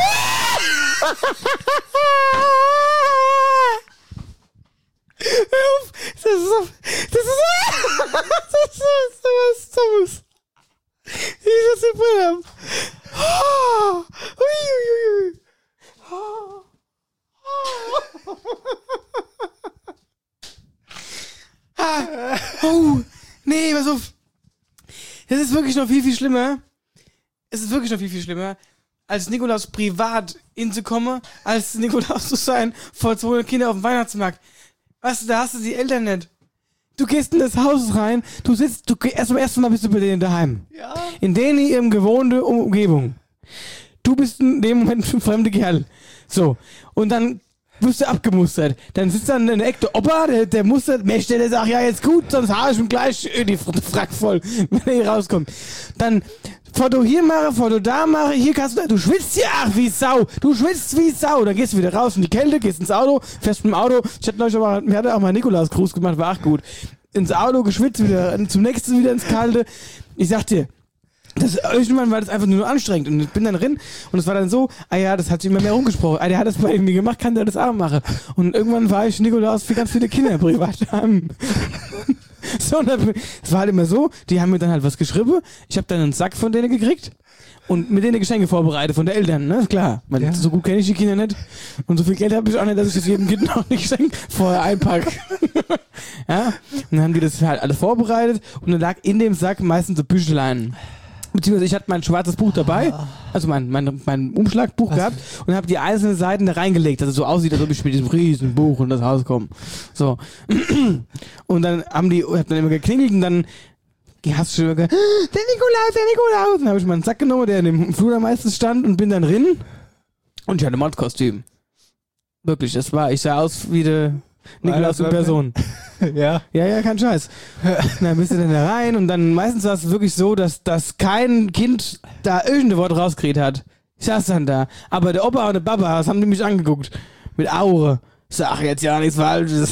Hör auf. Das ist was Dummes. Ich lass den Brille ab. Oh, nee, pass auf. Das ist wirklich noch viel schlimmer. Es ist wirklich noch viel schlimmer, als Nikolaus privat hinzukommen, als Nikolaus zu sein vor 200 Kindern auf dem Weihnachtsmarkt. Weißt du, da hast du die Eltern nicht. Du gehst in das Haus rein, erst Mal bist du bei denen daheim. Ja. In denen ihrem gewohnte Umgebung. Du bist in dem Moment ein fremder Kerl. So. Und dann wirst du abgemustert. Dann sitzt dann in der Ecke der Opa, der mustert, der sagt, ja, jetzt gut, sonst habe ich ihm gleich die Frack voll, wenn er hier rauskommt. Dann Foto hier mache, Foto da mache, hier kannst du schwitzt ja wie Sau. Du schwitzt wie Sau. Dann gehst du wieder raus in die Kälte, gehst ins Auto, fährst mit dem Auto. Mir hat auch mal Nikolaus-Gruß gemacht, war auch gut. Ins Auto, geschwitzt, wieder zum nächsten wieder ins Kalte. Ich sag dir, irgendwann war das einfach nur anstrengend und ich bin dann drin und es war dann so, das hat sich immer mehr rumgesprochen, der hat das bei mir gemacht, kann der das auch machen. Und irgendwann war ich Nikolaus für ganz viele Kinder privat haben. So, es war halt immer so, die haben mir dann halt was geschrieben, ich habe dann einen Sack von denen gekriegt und mit denen Geschenke vorbereitet von den Eltern, ne, klar, weil so gut kenne ich die Kinder nicht und so viel Geld habe ich auch nicht, dass ich das jedem Kind noch ein Geschenk vorher einpacke. Ja, und dann haben die das halt alles vorbereitet und dann lag in dem Sack meistens so Büchlein. Beziehungsweise ich hatte mein schwarzes Buch dabei, also mein Umschlagbuch gehabt und habe die einzelnen Seiten da reingelegt, dass es so aussieht, als ob ich mit diesem riesen Buch in das Haus komme. So. Und dann hab dann immer geklingelt und dann hast du schon gehört, der Nikolaus. Dann habe ich meinen Sack genommen, der in dem Flur meistens stand und bin dann drin und ich hatte ein Modkostüm. Wirklich, ich sah aus wie der Nikolaus in Person. Ja, kein Scheiß. Und dann bist du dann da rein und dann meistens war es wirklich so, dass kein Kind da irgendein Wort rausgeredet hat. Ich saß dann da. Aber der Opa und der Baba, das haben die mich angeguckt. Mit Aure. Ich sag jetzt ja nichts Falsches.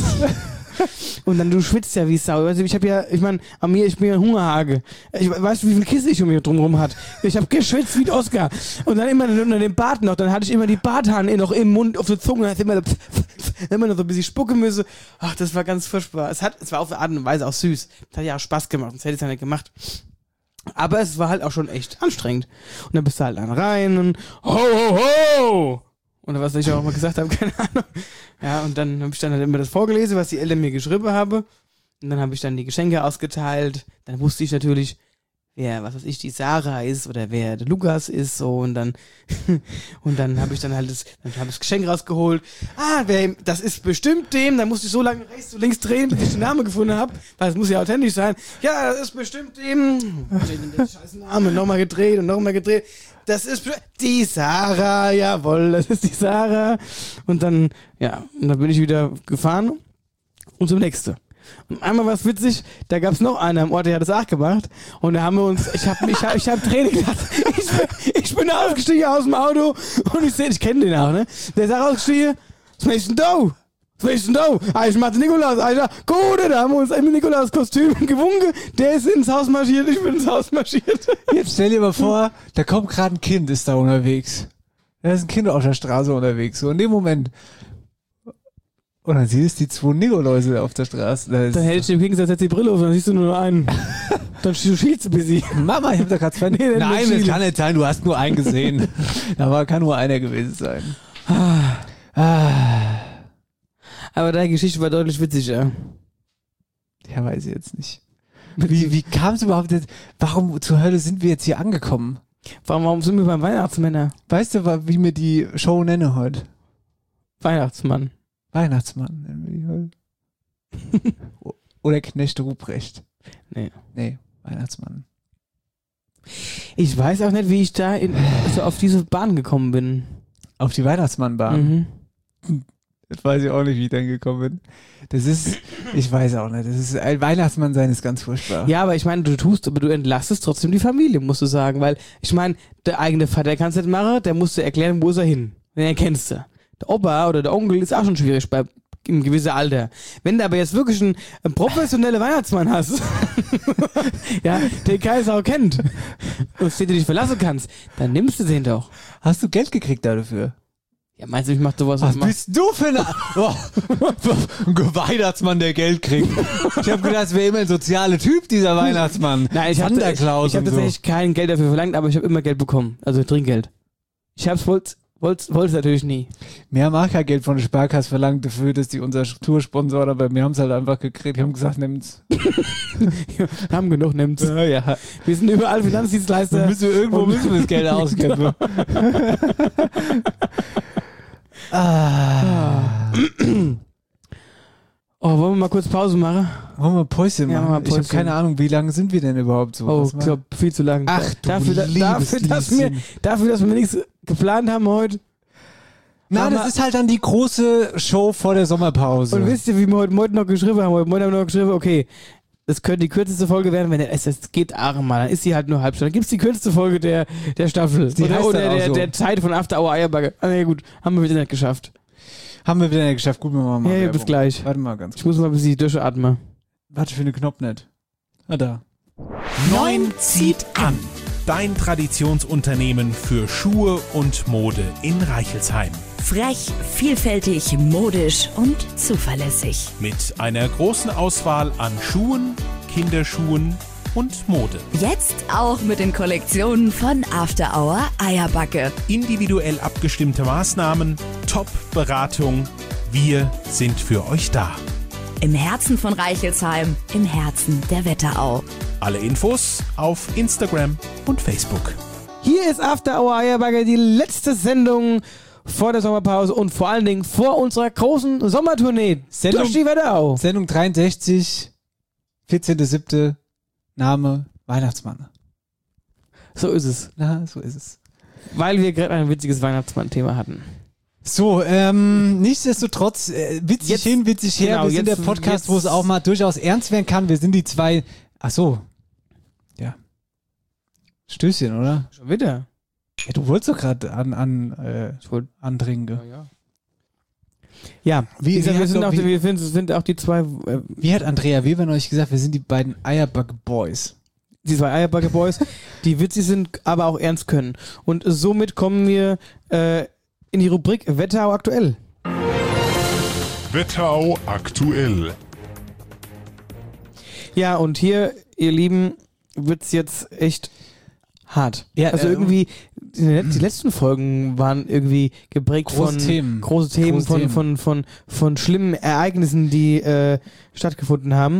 Und dann, du schwitzt ja wie Sau. Ich bin ja ein Hungerhage. Weißt du, wie viel Kissen ich um mich drumherum hatte? Ich habe geschwitzt wie ein Oscar. Und dann immer unter dem Bart noch, dann hatte ich immer die Barthaare noch im Mund, auf der Zunge, dann immer noch so ein bisschen spucken müssen. Ach, das war ganz furchtbar. Es war auf eine Art und Weise auch süß. Das hat ja auch Spaß gemacht, sonst hätte ich es ja nicht gemacht. Aber es war halt auch schon echt anstrengend. Und dann bist du halt dann rein und ho, ho, ho! Oder was ich auch mal gesagt habe, keine Ahnung. Ja, und dann habe ich dann halt immer das vorgelesen, was die Eltern mir geschrieben haben. Und dann habe ich dann die Geschenke ausgeteilt. Dann wusste ich natürlich, wer, was weiß ich, die Sarah ist oder wer der Lukas ist, so. Und dann habe ich dann halt das Geschenk rausgeholt. Das ist bestimmt dem. Dann musste ich so lange rechts und links drehen, bis ich den Namen gefunden habe. Weil es muss ja authentisch sein. Ja, das ist bestimmt dem. Den scheiß Namen nochmal gedreht und nochmal gedreht. Das ist die Sarah, jawohl, das ist die Sarah. Und dann bin ich wieder gefahren und zum nächsten. Und einmal war es witzig, da gab es noch einen am Ort, der hat das auch gemacht. Und da haben wir uns, ich hab Tränen gedacht. Ich bin ausgestiegen aus dem Auto und ich kenne den auch, ne? Der ist auch ausgestiegen, was machst du denn da? Was machst du denn da? Ich mach den Nikolaus. Gut, da haben wir uns im Nikolaus-Kostüm gewunken. Der ist ins Haus marschiert, ich bin ins Haus marschiert. Jetzt stell dir mal vor, da kommt gerade ein Kind, ist da unterwegs. Da ist ein Kind auf der Straße unterwegs. So in dem Moment. Und dann siehst du die 2 Nikoläuse auf der Straße. Dann hält du im Gegensatz jetzt die Brille auf, dann siehst du nur einen. Dann schielst du ein bisschen. Mama, ich hab da gerade 2. Nee, nein, das kann nicht sein, du hast nur einen gesehen. Da kann nur einer gewesen sein. Aber deine Geschichte war deutlich witziger. Ja, weiß ich jetzt nicht. Wie kam es überhaupt jetzt? Warum zur Hölle sind wir jetzt hier angekommen? Warum sind wir beim Weihnachtsmänner? Weißt du, wie wir die Show nenne heute? Weihnachtsmann nennen wir die heute. Oder Knecht Ruprecht. Nee, Weihnachtsmann. Ich weiß auch nicht, wie ich da so auf diese Bahn gekommen bin. Auf die Weihnachtsmannbahn? Mhm. Das weiß ich auch nicht, wie ich dann gekommen bin. Ich weiß auch nicht. Ein Weihnachtsmann sein ist ganz furchtbar. Ja, aber ich meine, aber du entlastest trotzdem die Familie, musst du sagen, weil ich meine, der eigene Vater kann es nicht machen, der musst du erklären, wo ist er hin. Den erkennst du. Der Opa oder der Onkel ist auch schon schwierig im gewissen Alter. Wenn du aber jetzt wirklich einen professionellen Weihnachtsmann hast, ja, den keine Sau kennt und auf den du dich verlassen kannst, dann nimmst du den doch. Hast du Geld gekriegt dafür? Ja, meinst du, ich mach sowas? Was bist du für ein Weihnachtsmann, der Geld kriegt? Ich habe gedacht, es wäre immer ein sozialer Typ, dieser Weihnachtsmann. Nein, ich habe tatsächlich kein Geld dafür verlangt, aber ich habe immer Geld bekommen. Also Trinkgeld. Ich wollte es natürlich nie. Wir haben auch kein Geld von der Sparkasse verlangt dafür, dass die unser Toursponsor, aber wir haben es halt einfach gekriegt. Wir haben gesagt, nimmt's. Wir haben genug, nimmt's. Ja. Wir sind überall Finanzdienstleister. Irgendwo müssen wir das Geld ausgeben. Oh, wollen wir mal kurz Pause machen? Wollen wir Päuschen machen? Ja, ich habe keine Ahnung, wie lange sind wir denn überhaupt so? Oh, ich glaube, viel zu lang. Ach, dafür, dass wir nichts geplant haben heute. Na, das ist halt dann die große Show vor der Sommerpause. Und wisst ihr, wie wir heute noch geschrieben haben? Heute haben wir noch geschrieben, okay, das könnte die kürzeste Folge werden, wenn es geht auch mal, dann ist sie halt nur halb Stunde. Dann gibt es die kürzeste Folge der Staffel. Oder der Zeit von After Hour Eierbacke. Ah, ja gut, haben wir wieder nicht geschafft. Haben wir wieder nicht geschafft. Gut, wir machen mal. Ja, bis gleich. Warte mal ganz kurz. Ich muss mal ein bisschen durchatmen. Warte für den Knopf nicht. Ah, da. 9 zieht an. Dein Traditionsunternehmen für Schuhe und Mode in Reichelsheim. Frech, vielfältig, modisch und zuverlässig. Mit einer großen Auswahl an Schuhen, Kinderschuhen und Mode. Jetzt auch mit den Kollektionen von After Hour Eierbacke. Individuell abgestimmte Maßnahmen, Top-Beratung. Wir sind für euch da. Im Herzen von Reichelsheim, im Herzen der Wetterau. Alle Infos auf Instagram und Facebook. Hier ist After Hour Eierbacke, die letzte Sendung vor der Sommerpause und vor allen Dingen vor unserer großen Sommertournee durch die Wetterau. Sendung 63, 14.07. Name Weihnachtsmann. So ist es. Na, so ist es. Weil wir gerade ein witziges Weihnachtsmann-Thema hatten. So, nichtsdestotrotz, witzig jetzt, hin, witzig her. Genau, wir sind der Podcast, wo es auch mal durchaus ernst werden kann. Wir sind die zwei. Ach so. Ja. Stößchen, oder? Schon wieder. Ja, du wolltest doch gerade andringen. Ja, wir sind auch die zwei. Wie hat Andrea Weber euch gesagt, wir sind die beiden Eierbacke-Boys. Die zwei Eierbacke-Boys, die witzig sind, aber auch ernst können. Und somit kommen wir in die Rubrik Wetterau aktuell. Wetterau aktuell. Ja, und hier, ihr Lieben, wird's jetzt echt hart. Ja, also irgendwie, die letzten Folgen waren irgendwie geprägt von große Themen, von schlimmen Ereignissen, die stattgefunden haben.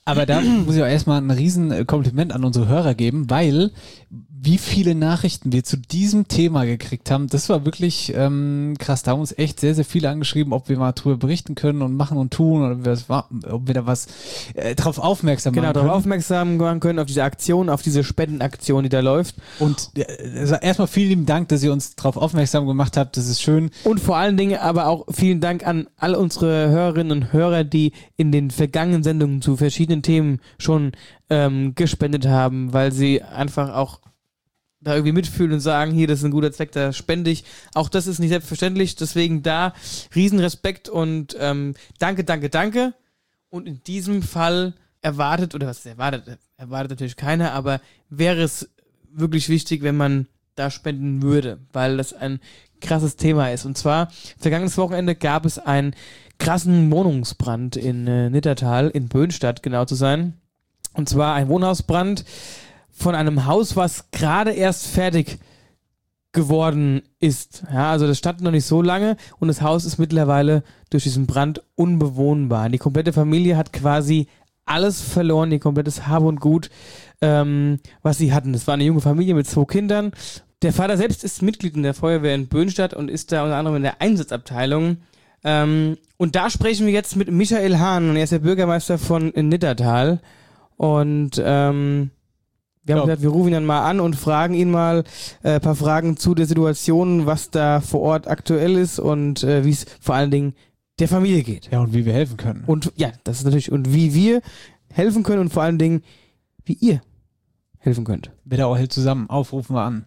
Aber da muss ich auch erstmal ein riesen Kompliment an unsere Hörer geben, weil wie viele Nachrichten wir zu diesem Thema gekriegt haben, das war wirklich krass. Da haben uns echt sehr, sehr viele angeschrieben, ob wir mal drüber berichten können und machen und tun oder ob wir da was drauf aufmerksam machen können. Genau, darauf aufmerksam machen können, auf diese Aktion, auf diese Spendenaktion, die da läuft. Und erstmal vielen lieben Dank, dass ihr uns darauf aufmerksam gemacht habt. Das ist schön. Und vor allen Dingen aber auch vielen Dank an all unsere Hörerinnen und Hörer, die in den vergangenen Sendungen zu verschiedenen Themen schon gespendet haben, weil sie einfach auch da irgendwie mitfühlen und sagen, hier, das ist ein guter Zweck, da spende ich. Auch das ist nicht selbstverständlich, deswegen da Riesenrespekt und danke. Und in diesem Fall erwartet natürlich keiner, aber wäre es wirklich wichtig, wenn man da spenden würde, weil das ein krasses Thema ist. Und zwar, vergangenes Wochenende gab es einen krassen Wohnungsbrand in Niddertal, in Böhnstadt genau zu sein. Und zwar ein Wohnhausbrand von einem Haus, was gerade erst fertig geworden ist. Ja, also das stand noch nicht so lange und das Haus ist mittlerweile durch diesen Brand unbewohnbar. Die komplette Familie hat quasi alles verloren, ihr komplettes Hab und Gut, was sie hatten. Das war eine junge Familie mit 2 Kindern. Der Vater selbst ist Mitglied in der Feuerwehr in Böhnstadt und ist da unter anderem in der Einsatzabteilung. Und da sprechen wir jetzt mit Michael Hahn und er ist der Bürgermeister von Niddertal. Und wir haben gesagt, wir rufen ihn dann mal an und fragen ihn mal ein paar Fragen zu der Situation, was da vor Ort aktuell ist und wie es vor allen Dingen der Familie geht. Ja, und wie wir helfen können. Und ja, das ist natürlich, und wie wir helfen können und vor allen Dingen, wie ihr helfen könnt. Bitte hält zusammen, aufrufen wir an.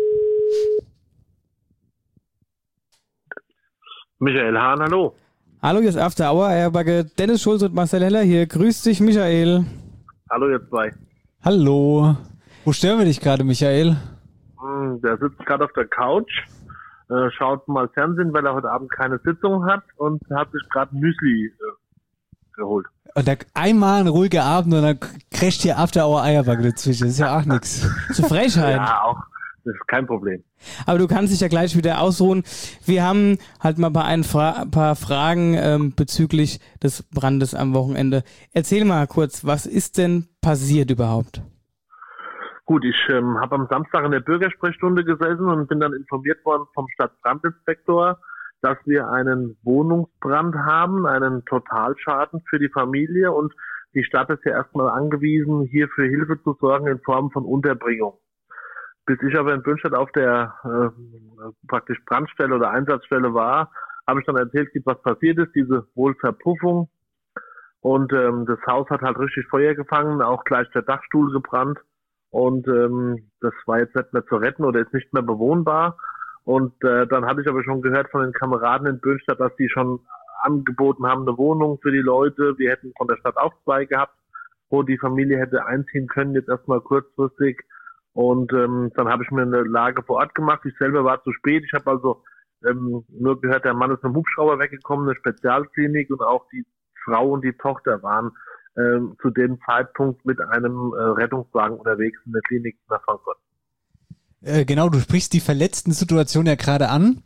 Michael Hahn, hallo. Hallo, hier ist After Hour, Eierbacke, Dennis Schulz und Marcel Heller hier. Grüß dich, Michael. Hallo, ihr zwei. Hallo. Wo stören wir dich gerade, Michael? Der sitzt gerade auf der Couch, schaut mal Fernsehen, weil er heute Abend keine Sitzung hat und hat sich gerade Müsli geholt. Und da einmal ein ruhiger Abend und dann crasht hier After Hour Eierbacke dazwischen. Das ist ja auch nichts. Zu Frechheit. Ja, auch. Das ist kein Problem. Aber du kannst dich ja gleich wieder ausruhen. Wir haben halt mal ein paar Fragen bezüglich des Brandes am Wochenende. Erzähl mal kurz, was ist denn passiert überhaupt? Gut, ich habe am Samstag in der Bürgersprechstunde gesessen und bin dann informiert worden vom Stadtbrandinspektor, dass wir einen Wohnungsbrand haben, einen Totalschaden für die Familie und die Stadt ist ja erstmal angewiesen, hier für Hilfe zu sorgen in Form von Unterbringung. Bis ich aber in Böhnstadt auf der praktisch Brandstelle oder Einsatzstelle war, habe ich dann erzählt, was passiert ist, diese Wohlverpuffung. Und das Haus hat halt richtig Feuer gefangen, auch gleich der Dachstuhl gebrannt. Und das war jetzt nicht mehr zu retten oder ist nicht mehr bewohnbar. Und dann hatte ich aber schon gehört von den Kameraden in Böhnstadt, dass die schon angeboten haben, eine Wohnung für die Leute. Wir hätten von der Stadt auch 2 gehabt, wo die Familie hätte einziehen können, jetzt erstmal kurzfristig. Und dann habe ich mir eine Lage vor Ort gemacht. Ich selber war zu spät. Ich habe also nur gehört, der Mann ist mit dem Hubschrauber weggekommen, eine Spezialklinik und auch die Frau und die Tochter waren zu dem Zeitpunkt mit einem Rettungswagen unterwegs in der Klinik nach Frankfurt. Genau, du sprichst die verletzten Situation ja gerade an.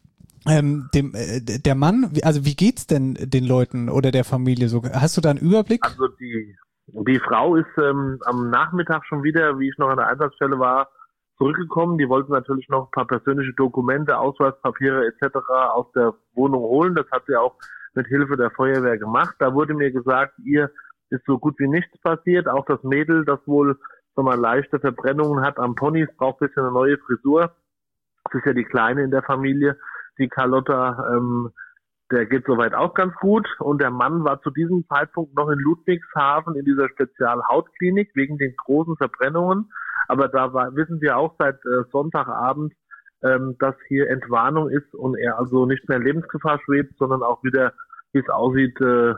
Der Mann, also wie geht's denn den Leuten oder der Familie so? Hast du da einen Überblick? Also die Frau ist am Nachmittag schon wieder, wie ich noch an der Einsatzstelle war, zurückgekommen. Die wollten natürlich noch ein paar persönliche Dokumente, Ausweispapiere etc. aus der Wohnung holen. Das hat sie auch mit Hilfe der Feuerwehr gemacht. Da wurde mir gesagt, ihr ist so gut wie nichts passiert. Auch das Mädel, das wohl so mal leichte Verbrennungen hat am Ponys, braucht ein bisschen eine neue Frisur. Das ist ja die Kleine in der Familie, die Carlotta, der geht soweit auch ganz gut. Und der Mann war zu diesem Zeitpunkt noch in Ludwigshafen in dieser Spezialhautklinik wegen den großen Verbrennungen. Aber da wissen wir auch seit Sonntagabend, dass hier Entwarnung ist und er also nicht mehr in Lebensgefahr schwebt, sondern auch wieder, wie es aussieht,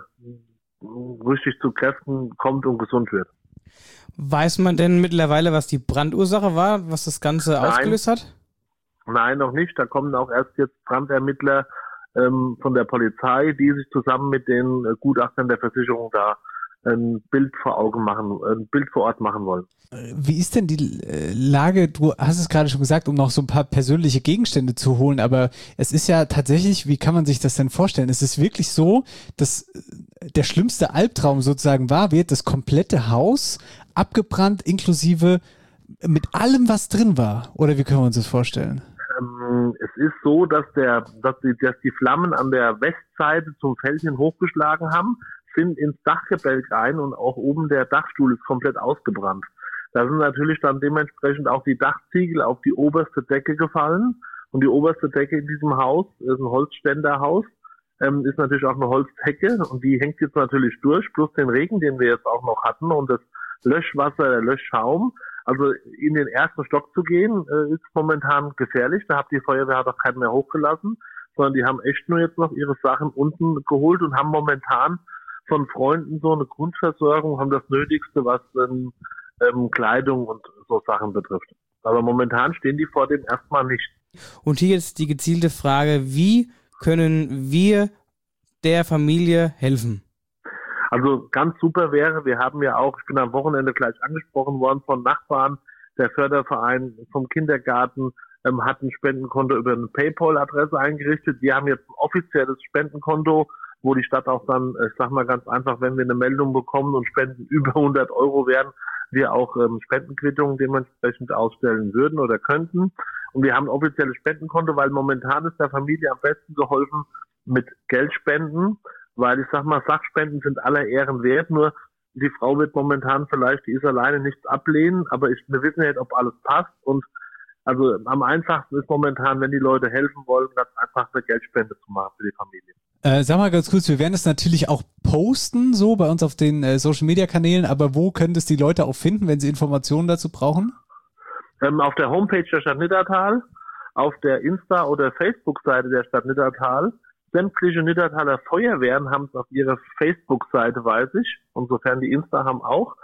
richtig zu Kräften kommt und gesund wird. Weiß man denn mittlerweile, was die Brandursache war, was das Ganze ausgelöst hat? Nein, noch nicht. Da kommen auch erst jetzt Brandermittler von der Polizei, die sich zusammen mit den Gutachtern der Versicherung da ein Bild vor Augen machen, ein Bild vor Ort machen wollen. Wie ist denn die Lage, du hast es gerade schon gesagt, um noch so ein paar persönliche Gegenstände zu holen, aber es ist ja tatsächlich, wie kann man sich das denn vorstellen? Es ist wirklich so, dass der schlimmste Albtraum sozusagen wahr wird, das komplette Haus abgebrannt, inklusive mit allem, was drin war. Oder wie können wir uns das vorstellen? Es ist so, dass die Flammen an der Westseite zum Felsen hochgeschlagen haben, sind ins Dachgebälk rein und auch oben der Dachstuhl ist komplett ausgebrannt. Da sind natürlich dann dementsprechend auch die Dachziegel auf die oberste Decke gefallen. Und die oberste Decke in diesem Haus ist ein Holzständerhaus, ist natürlich auch eine Holzhecke und die hängt jetzt natürlich durch, plus den Regen, den wir jetzt auch noch hatten und das Löschwasser, der Löschschaum. Also in den ersten Stock zu gehen, ist momentan gefährlich. Da hat die Feuerwehr auch keinen mehr hochgelassen, sondern die haben echt nur jetzt noch ihre Sachen unten geholt und haben momentan von Freunden so eine Grundversorgung, haben das Nötigste, was Kleidung und so Sachen betrifft. Aber momentan stehen die vor dem erstmal nicht. Und hier jetzt die gezielte Frage, wie können wir der Familie helfen? Also ganz super wäre, wir haben ja auch, ich bin am Wochenende gleich angesprochen worden von Nachbarn, der Förderverein vom Kindergarten hat ein Spendenkonto über eine PayPal-Adresse eingerichtet. Wir haben jetzt ein offizielles Spendenkonto, wo die Stadt auch dann, ich sag mal ganz einfach, wenn wir eine Meldung bekommen und Spenden über 100 Euro werden, wir auch Spendenquittungen dementsprechend ausstellen würden oder könnten. Und wir haben ein offizielles Spendenkonto, weil momentan ist der Familie am besten geholfen mit Geldspenden, weil ich sag mal, Sachspenden sind aller Ehren wert, nur die Frau wird momentan vielleicht, die ist alleine, nichts ablehnen, aber wir wissen ja nicht, ob alles passt und also am einfachsten ist momentan, wenn die Leute helfen wollen, ganz einfach eine Geldspende zu machen für die Familie. Sag mal ganz kurz, wir werden es natürlich auch posten, so bei uns auf den Social-Media-Kanälen, aber wo können das die Leute auch finden, wenn sie Informationen dazu brauchen? Auf der Homepage der Stadt Niddertal, auf der Insta- oder Facebook-Seite der Stadt Niddertal. Sämtliche Niddertaler Feuerwehren haben es auf ihrer Facebook-Seite, weiß ich, insofern die Insta haben auch.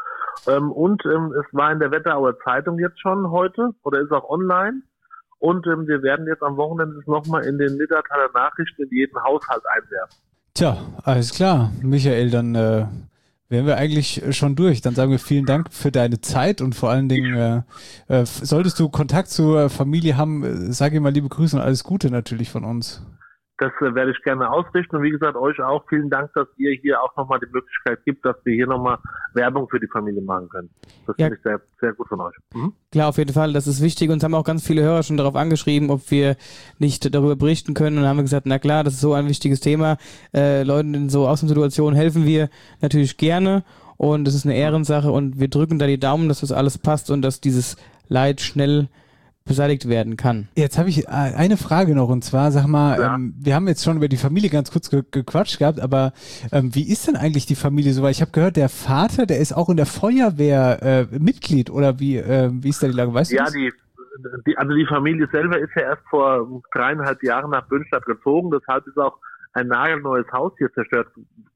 Und es war in der Wetterauer Zeitung jetzt schon heute oder ist auch online. Und wir werden jetzt am Wochenende nochmal in den Niddertaler Nachrichten in jeden Haushalt einwerfen. Tja, alles klar. Michael, dann wären wir eigentlich schon durch. Dann sagen wir vielen Dank für deine Zeit und vor allen Dingen, solltest du Kontakt zur Familie haben, sag ihm mal liebe Grüße und alles Gute natürlich von uns. Das werde ich gerne ausrichten und wie gesagt, euch auch vielen Dank, dass ihr hier auch nochmal die Möglichkeit gibt, dass wir hier nochmal Werbung für die Familie machen können. Das finde ich sehr, sehr gut von euch. Mhm. Klar, auf jeden Fall, das ist wichtig. Uns haben auch ganz viele Hörer schon darauf angeschrieben, ob wir nicht darüber berichten können und dann haben wir gesagt, na klar, das ist so ein wichtiges Thema. Leuten in so Außensituationen helfen wir natürlich gerne und es ist eine Ehrensache und wir drücken da die Daumen, dass das alles passt und dass dieses Leid schnell beseitigt werden kann. Jetzt habe ich eine Frage noch und zwar, sag mal, wir haben jetzt schon über die Familie ganz kurz gequatscht gehabt, aber wie ist denn eigentlich die Familie so? Weil ich habe gehört, der Vater, der ist auch in der Feuerwehr Mitglied oder wie ist da die Lage? Weißt du das? Also die Familie selber ist ja erst vor 3,5 Jahren nach Böhnstadt gezogen, deshalb ist auch ein nagelneues Haus hier zerstört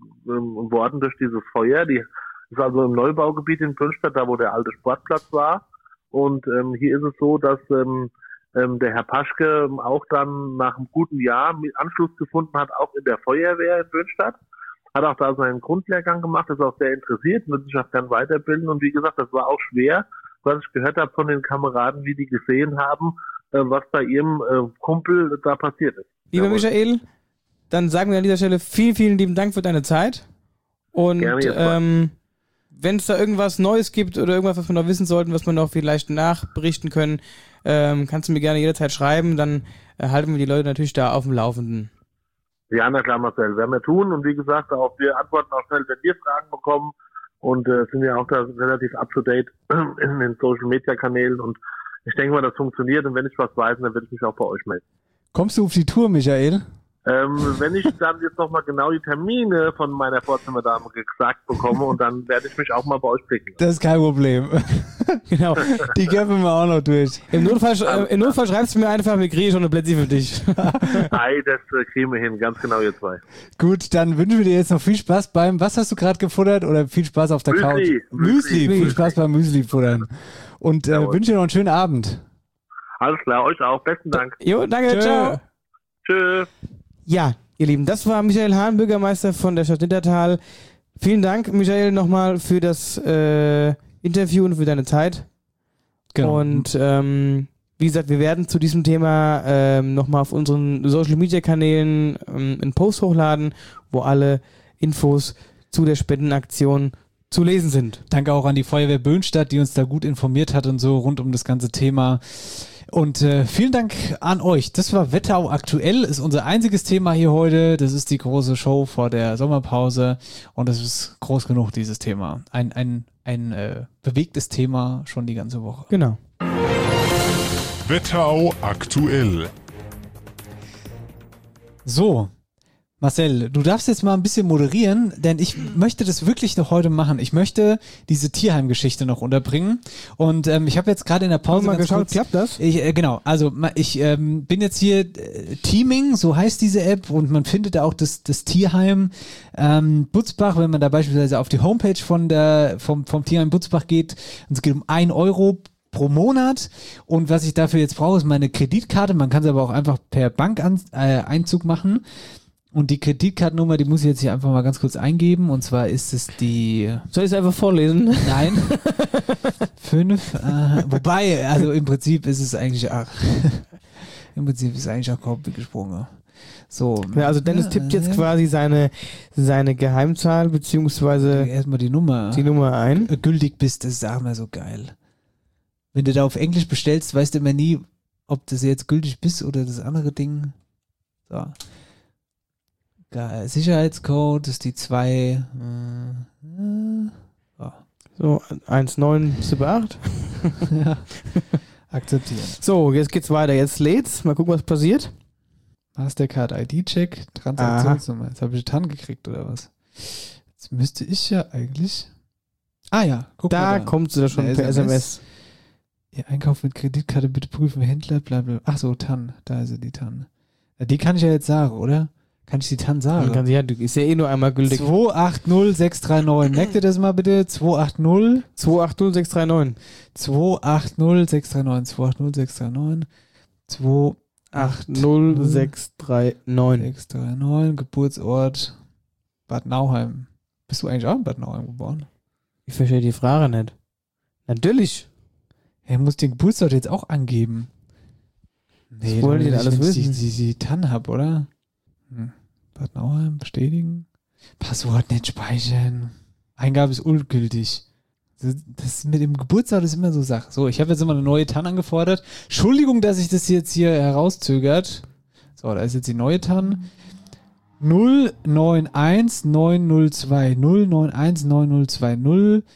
worden durch dieses Feuer. Die ist also im Neubaugebiet in Böhnstadt, da wo der alte Sportplatz war. Und hier ist es so, dass der Herr Paschke auch dann nach einem guten Jahr Anschluss gefunden hat, auch in der Feuerwehr in Böhnstadt. Hat auch da seinen Grundlehrgang gemacht, ist auch sehr interessiert, wird sich auch gern weiterbilden. Und wie gesagt, das war auch schwer, was ich gehört habe von den Kameraden, wie die gesehen haben, was bei ihrem Kumpel da passiert ist. Lieber Michael, dann sagen wir an dieser Stelle vielen, vielen lieben Dank für deine Zeit. Und wenn es da irgendwas Neues gibt oder irgendwas, was wir noch wissen sollten, was wir noch vielleicht nachberichten können, kannst du mir gerne jederzeit schreiben, dann halten wir die Leute natürlich da auf dem Laufenden. Ja, na klar, Marcel, werden wir tun und wie gesagt, auch wir antworten auch schnell, wenn wir Fragen bekommen und sind ja auch da relativ up-to-date in den Social-Media-Kanälen und ich denke mal, das funktioniert und wenn ich was weiß, dann werde ich mich auch bei euch melden. Kommst du auf die Tour, Michael? Wenn ich dann jetzt nochmal genau die Termine von meiner Vorzimmerdame gesagt bekomme und dann werde ich mich auch mal bei euch blicken. Das ist kein Problem. Genau, die kämpfen wir auch noch durch. Im Notfall schreibst du mir einfach, wir kriegen schon eine Plätzchen für dich. Ei, das kriegen wir hin, ganz genau ihr zwei. Gut, dann wünschen wir dir jetzt noch viel Spaß beim, was hast du gerade gefuttert oder viel Spaß auf der Couch? Müsli. Viel Spaß beim Müsli-Futtern. Und wünsche dir noch einen schönen Abend. Alles klar, euch auch. Besten Dank. Jo, danke, ciao. Tschö. Ja, ihr Lieben, das war Michael Hahn, Bürgermeister von der Stadt Niddertal. Vielen Dank, Michael, nochmal für das Interview und für deine Zeit. Genau. Und wie gesagt, wir werden zu diesem Thema nochmal auf unseren Social-Media-Kanälen einen Post hochladen, wo alle Infos zu der Spendenaktion zu lesen sind. Danke auch an die Feuerwehr Böhnstadt, die uns da gut informiert hat und so rund um das ganze Thema. Und vielen Dank an euch. Das war Wetterau aktuell, ist unser einziges Thema hier heute. Das ist die große Show vor der Sommerpause und es ist groß genug, dieses Thema. Ein bewegtes Thema schon die ganze Woche. Genau. Wetterau aktuell. So, Marcel, du darfst jetzt mal ein bisschen moderieren, denn ich möchte das wirklich noch heute machen. Ich möchte diese Tierheim-Geschichte noch unterbringen. Und ich habe jetzt gerade in der Pause mal geschaut, klappt das? Genau, also ich bin jetzt hier Teaming, so heißt diese App, und man findet da auch das Tierheim Butzbach, wenn man da beispielsweise auf die Homepage vom Tierheim Butzbach geht, und es geht um 1 Euro pro Monat, und was ich dafür jetzt brauche, ist meine Kreditkarte. Man kann es aber auch einfach per Bankeinzug machen. Und die Kreditkartennummer, die muss ich jetzt hier einfach mal ganz kurz eingeben. Und zwar ist es die... Soll ich es einfach vorlesen? Nein. 5. Wobei, also im Prinzip ist es eigentlich auch... Im Prinzip ist es eigentlich auch kaum gesprungen. So. Ja, also Dennis tippt jetzt quasi seine Geheimzahl, beziehungsweise... Erstmal die Nummer ein. Gültig bist, das ist auch mal so geil. Wenn du da auf Englisch bestellst, weißt du immer nie, ob das jetzt gültig bist oder das andere Ding. So. Sicherheitscode ist die 2. So, 1978. Ja. Akzeptieren. So, jetzt geht's weiter. Jetzt lädt's. Mal gucken, was passiert. Mastercard ID-Check, Transaktionsnummer. Jetzt habe ich TAN gekriegt, oder was? Jetzt müsste ich ja eigentlich... Ah ja, guck mal. Da kommt sie da schon per SMS. Ihr Einkauf mit Kreditkarte bitte prüfen, Händler, bla bla. Ach so, TAN. Da ist ja die TAN. Ja, die kann ich ja jetzt sagen, oder? Kann ich die TAN sagen? Ja, ist ja eh nur einmal gültig. 280639. Merkt ihr das mal bitte? 280639. 280639. 280639. 280639. Geburtsort Bad Nauheim. Bist du eigentlich auch in Bad Nauheim geboren? Ich verstehe die Frage nicht. Natürlich. Er muss den Geburtsort jetzt auch angeben. Nee, das wollen die denn alles wissen? Die TAN hab, oder? Bad Nauheim bestätigen. Passwort nicht speichern. Eingabe ist ungültig. Das mit dem Geburtsort ist immer so Sache. So, ich habe jetzt immer eine neue TAN angefordert. Entschuldigung, dass ich das jetzt hier herauszögert. So, da ist jetzt die neue TAN. 091902 091902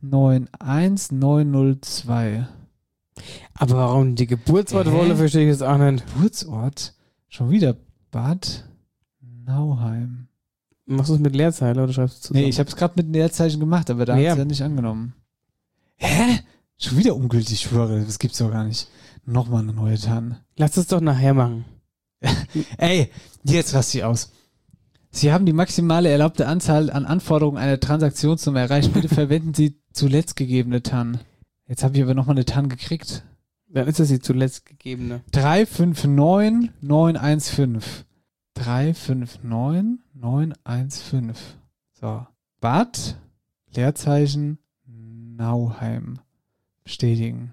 091902. Aber warum die Geburtsortwolle, verstehe ich jetzt auch nicht. Geburtsort? Schon wieder Bad Nauheim. Machst du es mit Leerzeichen oder schreibst du zusammen? Nee, ich habe es gerade mit Leerzeichen gemacht, aber da hat es ja nicht angenommen. Hä? Schon wieder ungültig, ich schwöre. Das gibt's doch gar nicht. Nochmal eine neue TAN. Lass es doch nachher machen. Ey, jetzt raste ich aus. Sie haben die maximale erlaubte Anzahl an Anforderungen einer Transaktionsnummer erreicht. Bitte verwenden Sie zuletzt gegebene TAN. Jetzt habe ich aber nochmal eine TAN gekriegt. Dann ist das die zuletzt gegebene. 359915. 359915. So. Bad, Leerzeichen, Nauheim. Bestätigen.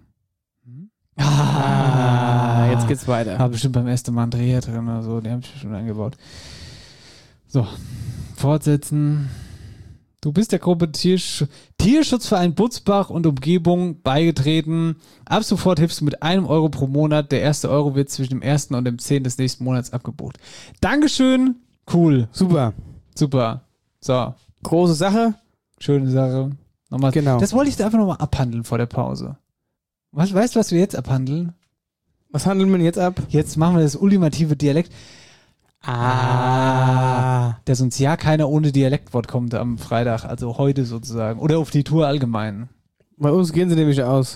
Jetzt geht's weiter. War bestimmt beim ersten Mal Andrea drin oder so. Die haben sich schon eingebaut. So. Fortsetzen. Du bist der Gruppe Tierschutzverein Butzbach und Umgebung beigetreten. Ab sofort hilfst du mit 1 Euro pro Monat. Der erste Euro wird zwischen dem 1. und dem 10. des nächsten Monats abgebucht. Dankeschön. Cool. Super. So. Große Sache. Schöne Sache. Nochmal. Genau. Das wollte ich da einfach nochmal abhandeln vor der Pause. Weißt du, was wir jetzt abhandeln? Was handeln wir jetzt ab? Jetzt machen wir das ultimative Dialekt. Dass uns ja keiner ohne Dialektwort kommt am Freitag, also heute sozusagen. Oder auf die Tour allgemein. Bei uns gehen sie nämlich aus.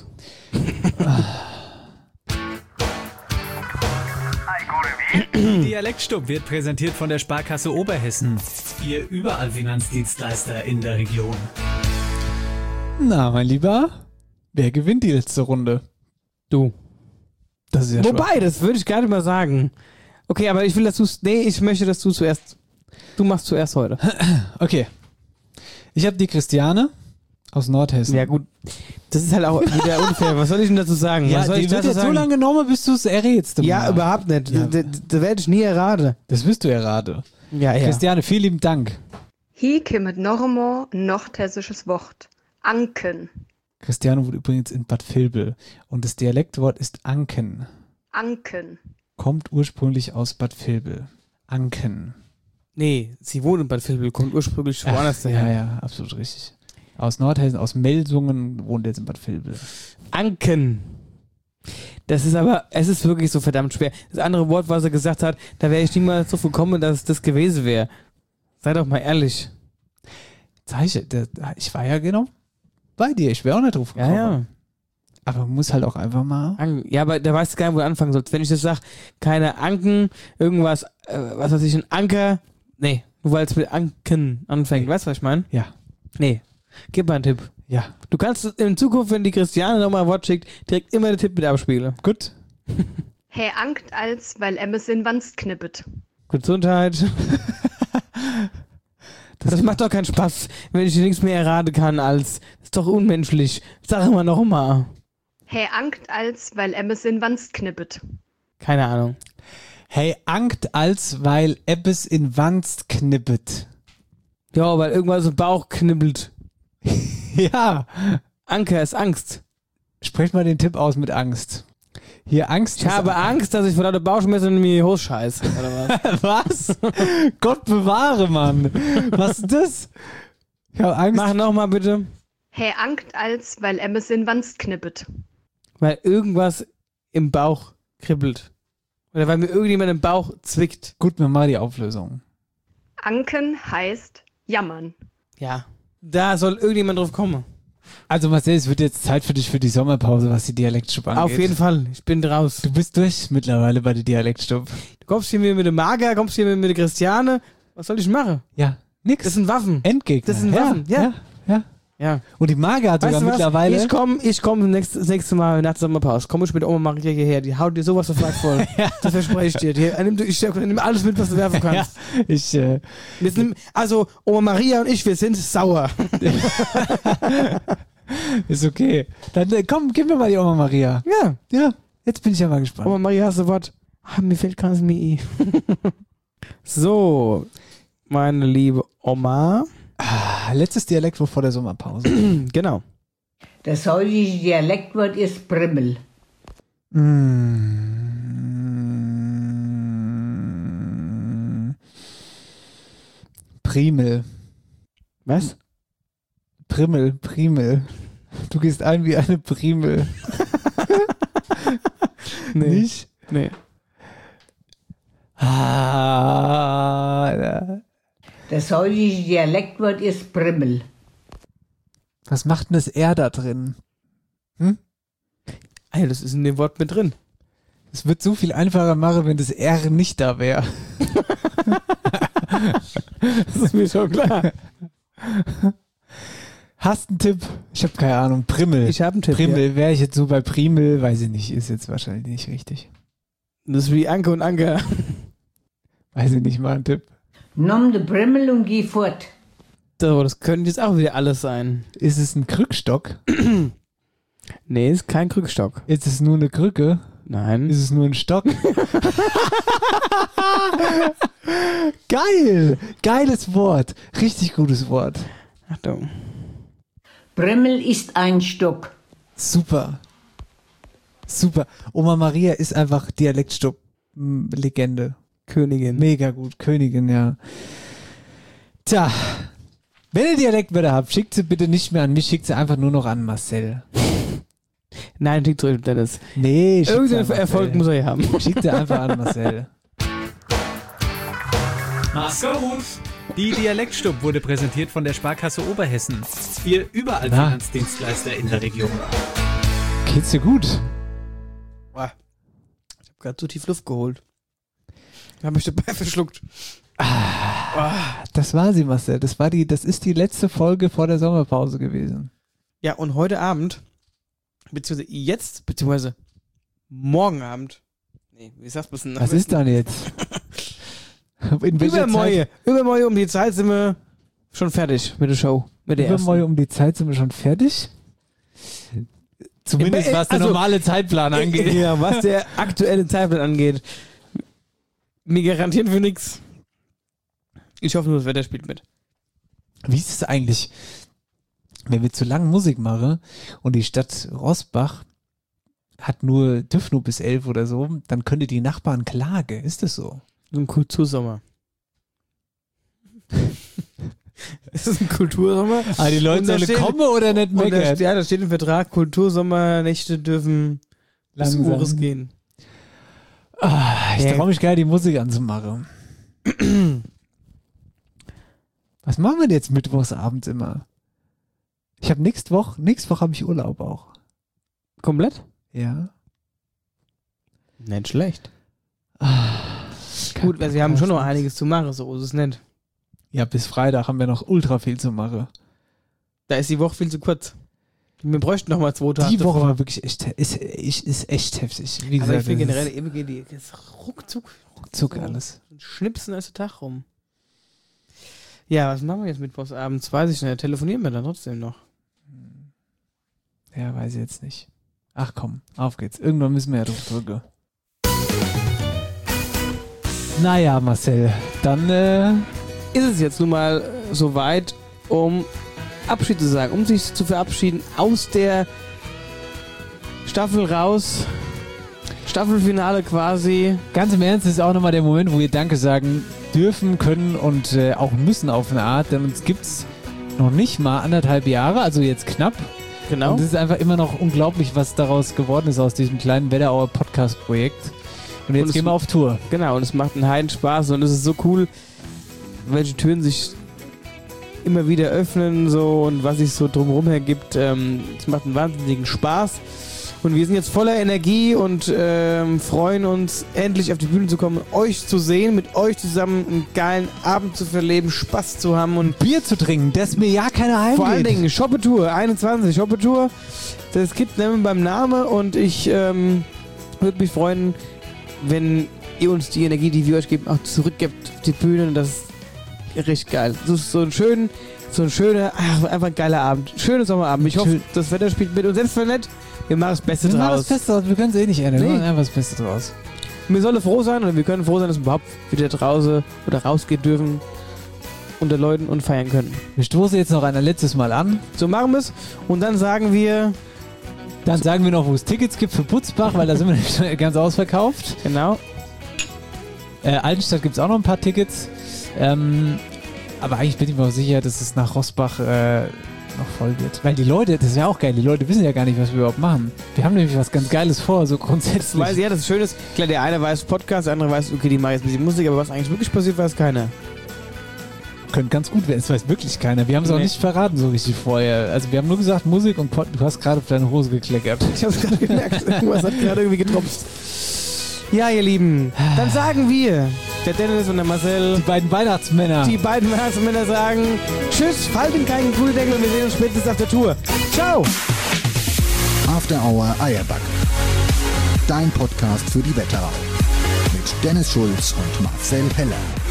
Dialektstub wird präsentiert von der Sparkasse Oberhessen. Ihr überall Finanzdienstleister in der Region. Na, mein Lieber, wer gewinnt die letzte Runde? Du. Das ist ja Wobei, schwach. das würde ich gar nicht mal sagen. Okay, aber ich will, dass du... Nee, ich möchte, dass du zuerst... Du machst zuerst heute. Okay. Ich habe die Christiane aus Nordhessen. Ja gut, das ist halt auch wieder unfair. Was soll ich denn dazu sagen? Ja, Was soll die ich wird dazu jetzt sagen? so lange genommen, bis du es errätst. Ja, überhaupt nicht. Ja. Da werde ich nie erraten. Das wirst du erraten. Ja. Christiane, vielen lieben Dank. Hier kommt noch einmal ein nordhessisches Wort. Anken. Christiane wohnt übrigens in Bad Vilbel und das Dialektwort ist Anken. Anken. Kommt ursprünglich aus Bad Vilbel. Anken. Nee, sie wohnt in Bad Vilbel, kommt ursprünglich woanders daher. Ja, absolut richtig. Aus Nordhessen, aus Melsungen, wohnt jetzt in Bad Vilbel. Anken. Das ist aber, es ist wirklich so verdammt schwer. Das andere Wort, was er gesagt hat, da wäre ich niemals drauf gekommen, dass es das gewesen wäre. Sei doch mal ehrlich. Ich war ja genau bei dir. Ich wäre auch nicht drauf gekommen. Ja. Aber man muss halt auch einfach mal... Ja, aber da weißt du gar nicht, wo du anfangen sollst. Wenn ich das sage, keine Anken, irgendwas, was weiß ich, ein Anker. Nee, nur weil es mit Anken anfängt. Weißt du, was ich meine? Ja. Nee. Gib mal einen Tipp. Ja. Du kannst in Zukunft, wenn die Christiane nochmal ein Wort schickt, direkt immer den Tipp mit abspielen. Gut. He ankt als, weil es in Wanst knippet. Gesundheit. Das macht doch keinen Spaß, wenn ich nichts mehr erraten kann als, das ist doch unmenschlich. Sag mal noch mal. He ankt als, weil es in Wanst knippet. Keine Ahnung. Hey, ankt als, weil Ebbes in Wanst knippet. Ja, weil irgendwas im Bauch knibbelt. Ja. Anker ist Angst. Sprech mal den Tipp aus mit Angst. Hier Angst. Ich habe Angst, dass ich vor lauter Bauchschmerzen in die Hose scheiße. Oder was? Was? Gott bewahre, Mann. Was ist das? Ich habe Angst. Mach nochmal bitte. He ankt als, weil es in Wanst knippet. Weil irgendwas im Bauch kribbelt. Oder weil mir irgendjemand im Bauch zwickt. Gut, mir mal die Auflösung. Anken heißt jammern. Ja. Da soll irgendjemand drauf kommen. Also Marcel, es wird jetzt Zeit für dich für die Sommerpause, was die Dialektstub angeht. Auf jeden Fall. Ich bin raus. Du bist durch mittlerweile bei der Dialektstub. Du kommst hier mit dem Mager, kommst hier mit der Christiane. Was soll ich machen? Ja, nix. Das sind Waffen. Endgegner. Das sind Waffen, ja. Ja. Und die Mager hat sogar mittlerweile... Ich komm das nächste Mal nach der Sommerpause. Komm ich mit Oma Maria hierher. Die haut dir sowas sofort voll. Ja. Das verspreche ich dir. Ich nimm alles mit, was du werfen kannst. Ja, also Oma Maria und ich, wir sind sauer. Ist okay. Dann komm, gib mir mal die Oma Maria. Ja, jetzt bin ich ja mal gespannt. Oma Maria, hast du was? Mir fehlt kein Mi. So, meine liebe Oma. Letztes Dialektwort vor der Sommerpause. Genau. Das heutige Dialektwort ist Primmel. Primel. Was? Primel. Du gehst ein wie eine Primel. Nee. Nicht? Nee. Das heutige Dialektwort ist Primmel. Was macht denn das R da drin? Das ist in dem Wort mit drin. Es wird so viel einfacher machen, wenn das R nicht da wäre. Das ist mir schon klar. Hast einen Tipp? Ich habe keine Ahnung. Primmel. Ich habe einen Tipp. Primmel. Wäre ich jetzt so bei Primel? Weiß ich nicht. Ist jetzt wahrscheinlich nicht richtig. Das ist wie Anke und Anker. Weiß ich nicht. Mal einen Tipp. Nimm de Primmel und geh fort. So, das könnte jetzt auch wieder alles sein. Ist es ein Krückstock? Nee, ist kein Krückstock. Ist es nur eine Krücke? Nein. Ist es nur ein Stock? Geil! Geiles Wort. Richtig gutes Wort. Achtung. Primmel ist ein Stock. Super. Oma Maria ist einfach Dialektstub-Legende. Königin. Mega gut. Königin, ja. Tja. Wenn ihr Dialektwörter habt, schickt sie bitte nicht mehr an mich, schickt sie einfach nur noch an Marcel. Nein, schickt zurück, Dennis. Nee, schickt irgendeinen Erfolg muss er ja haben. Schickt sie einfach an Marcel. Mach's gut. Die Dialektstub wurde präsentiert von der Sparkasse Oberhessen. Wir überall Na. Finanzdienstleister in der Region. Geht's dir gut? Ich habe gerade zu tief Luft geholt. Ich habe mich dabei verschluckt. Das war sie, Marcel. Das ist die letzte Folge vor der Sommerpause gewesen. Ja, und heute Abend, beziehungsweise morgen Abend. Nee, wie sagst du denn? Was ist dann jetzt? In welcher Zeit? Übermorgen um die Zeit sind wir schon fertig mit der Show. Übermorgen um die Zeit sind wir schon fertig. Zumindest was der normale Zeitplan angeht. Ja, was der aktuelle Zeitplan angeht. Wir garantieren für nichts. Ich hoffe nur, das Wetter spielt mit. Wie ist es eigentlich, wenn wir zu lange Musik machen und die Stadt Roßbach dürfen nur bis 11 oder so, dann könnte die Nachbarn klagen. Ist das so? Ein Kultursommer. Ist das ein Kultursommer? Ah, die Leute sollen kommen oder nicht meckern? Ja, da steht im Vertrag, Kultursommernächte dürfen bis Ures gehen. Ich traue mich gar nicht, die Musik anzumachen. Was machen wir denn jetzt mittwochs abends immer? Ich habe nächste Woche habe ich Urlaub auch. Komplett? Ja. Nicht schlecht. Gut, also wir haben schon noch einiges zu machen, so ist es nicht. Ja, bis Freitag haben wir noch ultra viel zu machen. Da ist die Woche viel zu kurz. Wir bräuchten noch mal 2 Tage. Die Woche war wirklich echt, ist echt heftig. Wie aber gesagt, ich finde generell eben geht die ruckzuck so alles. Schnipsen ist der Tag rum. Ja, was machen wir jetzt mittwochsabends? Weiß ich nicht. Telefonieren wir dann trotzdem noch. Ja, weiß ich jetzt nicht. Ach komm, auf geht's. Irgendwann müssen wir ja drauf drücken. Naja, Marcel, dann ist es jetzt nun mal soweit, um Abschied zu sagen, um sich zu verabschieden aus der Staffel raus. Staffelfinale quasi. Ganz im Ernst, ist auch nochmal der Moment, wo wir Danke sagen dürfen, können und auch müssen auf eine Art, denn uns gibt's noch nicht mal 1,5 Jahre, also jetzt knapp. Genau. Und es ist einfach immer noch unglaublich, was daraus geworden ist aus diesem kleinen Wetterauer Podcast-Projekt. Und jetzt gehen wir auf Tour. Genau, und es macht einen heiden Spaß und es ist so cool, welche Türen sich immer wieder öffnen so und was sich so drumherum ergibt. Es macht einen wahnsinnigen Spaß. Und wir sind jetzt voller Energie und freuen uns, endlich auf die Bühne zu kommen, euch zu sehen, mit euch zusammen einen geilen Abend zu verleben, Spaß zu haben und Bier zu trinken, das mir ja keiner heimgeht. Vor allen Dingen Shoppetour, 21 Shoppetour. Das gibt nennen wir beim Namen und ich würde mich freuen, wenn ihr uns die Energie, die wir euch geben, auch zurückgebt auf die Bühne. Und das ist richtig geil. Das ist so ein schöner, einfach ein geiler Abend. Schöner Sommerabend. Ich hoffe, das Wetter spielt mit. Und selbst wenn nicht, wir machen das Beste draus. Wir machen das Beste draus. Wir können es eh nicht ändern. Wir machen einfach das Beste draus. Wir sollen froh sein oder wir können froh sein, dass wir überhaupt wieder draußen oder rausgehen dürfen unter Leuten und feiern können. Wir stoßen jetzt noch ein letztes Mal an. So machen wir es. Und dann sagen wir... Dann sagen wir noch, wo es Tickets gibt für Butzbach, weil da sind wir nämlich ganz ausverkauft. Genau. Altenstadt gibt es auch noch ein paar Tickets. Aber eigentlich bin ich mir auch sicher, dass es nach Roßbach noch voll wird. Weil die Leute, das wäre auch geil, die Leute wissen ja gar nicht, was wir überhaupt machen. Wir haben nämlich was ganz Geiles vor, so grundsätzlich. Weiß ja, das Schöne ist, klar, der eine weiß Podcast, der andere weiß, okay, die machen jetzt ein bisschen Musik, aber was eigentlich wirklich passiert, weiß keiner. Könnte ganz gut werden, es weiß wirklich keiner. Wir haben es auch nicht verraten so richtig vorher. Also wir haben nur gesagt Musik und du hast gerade auf deine Hose gekleckert. Ich hab's gerade gemerkt, irgendwas hat gerade irgendwie getropft. Ja, ihr Lieben, dann sagen wir, der Dennis und der Marcel, die beiden Weihnachtsmänner sagen tschüss, falten keinen Kuhdeckel und wir sehen uns spätestens auf der Tour. Ciao! After Hour Eierbacke. Dein Podcast für die Wetterau. Mit Dennis Schulz und Marcel Heller.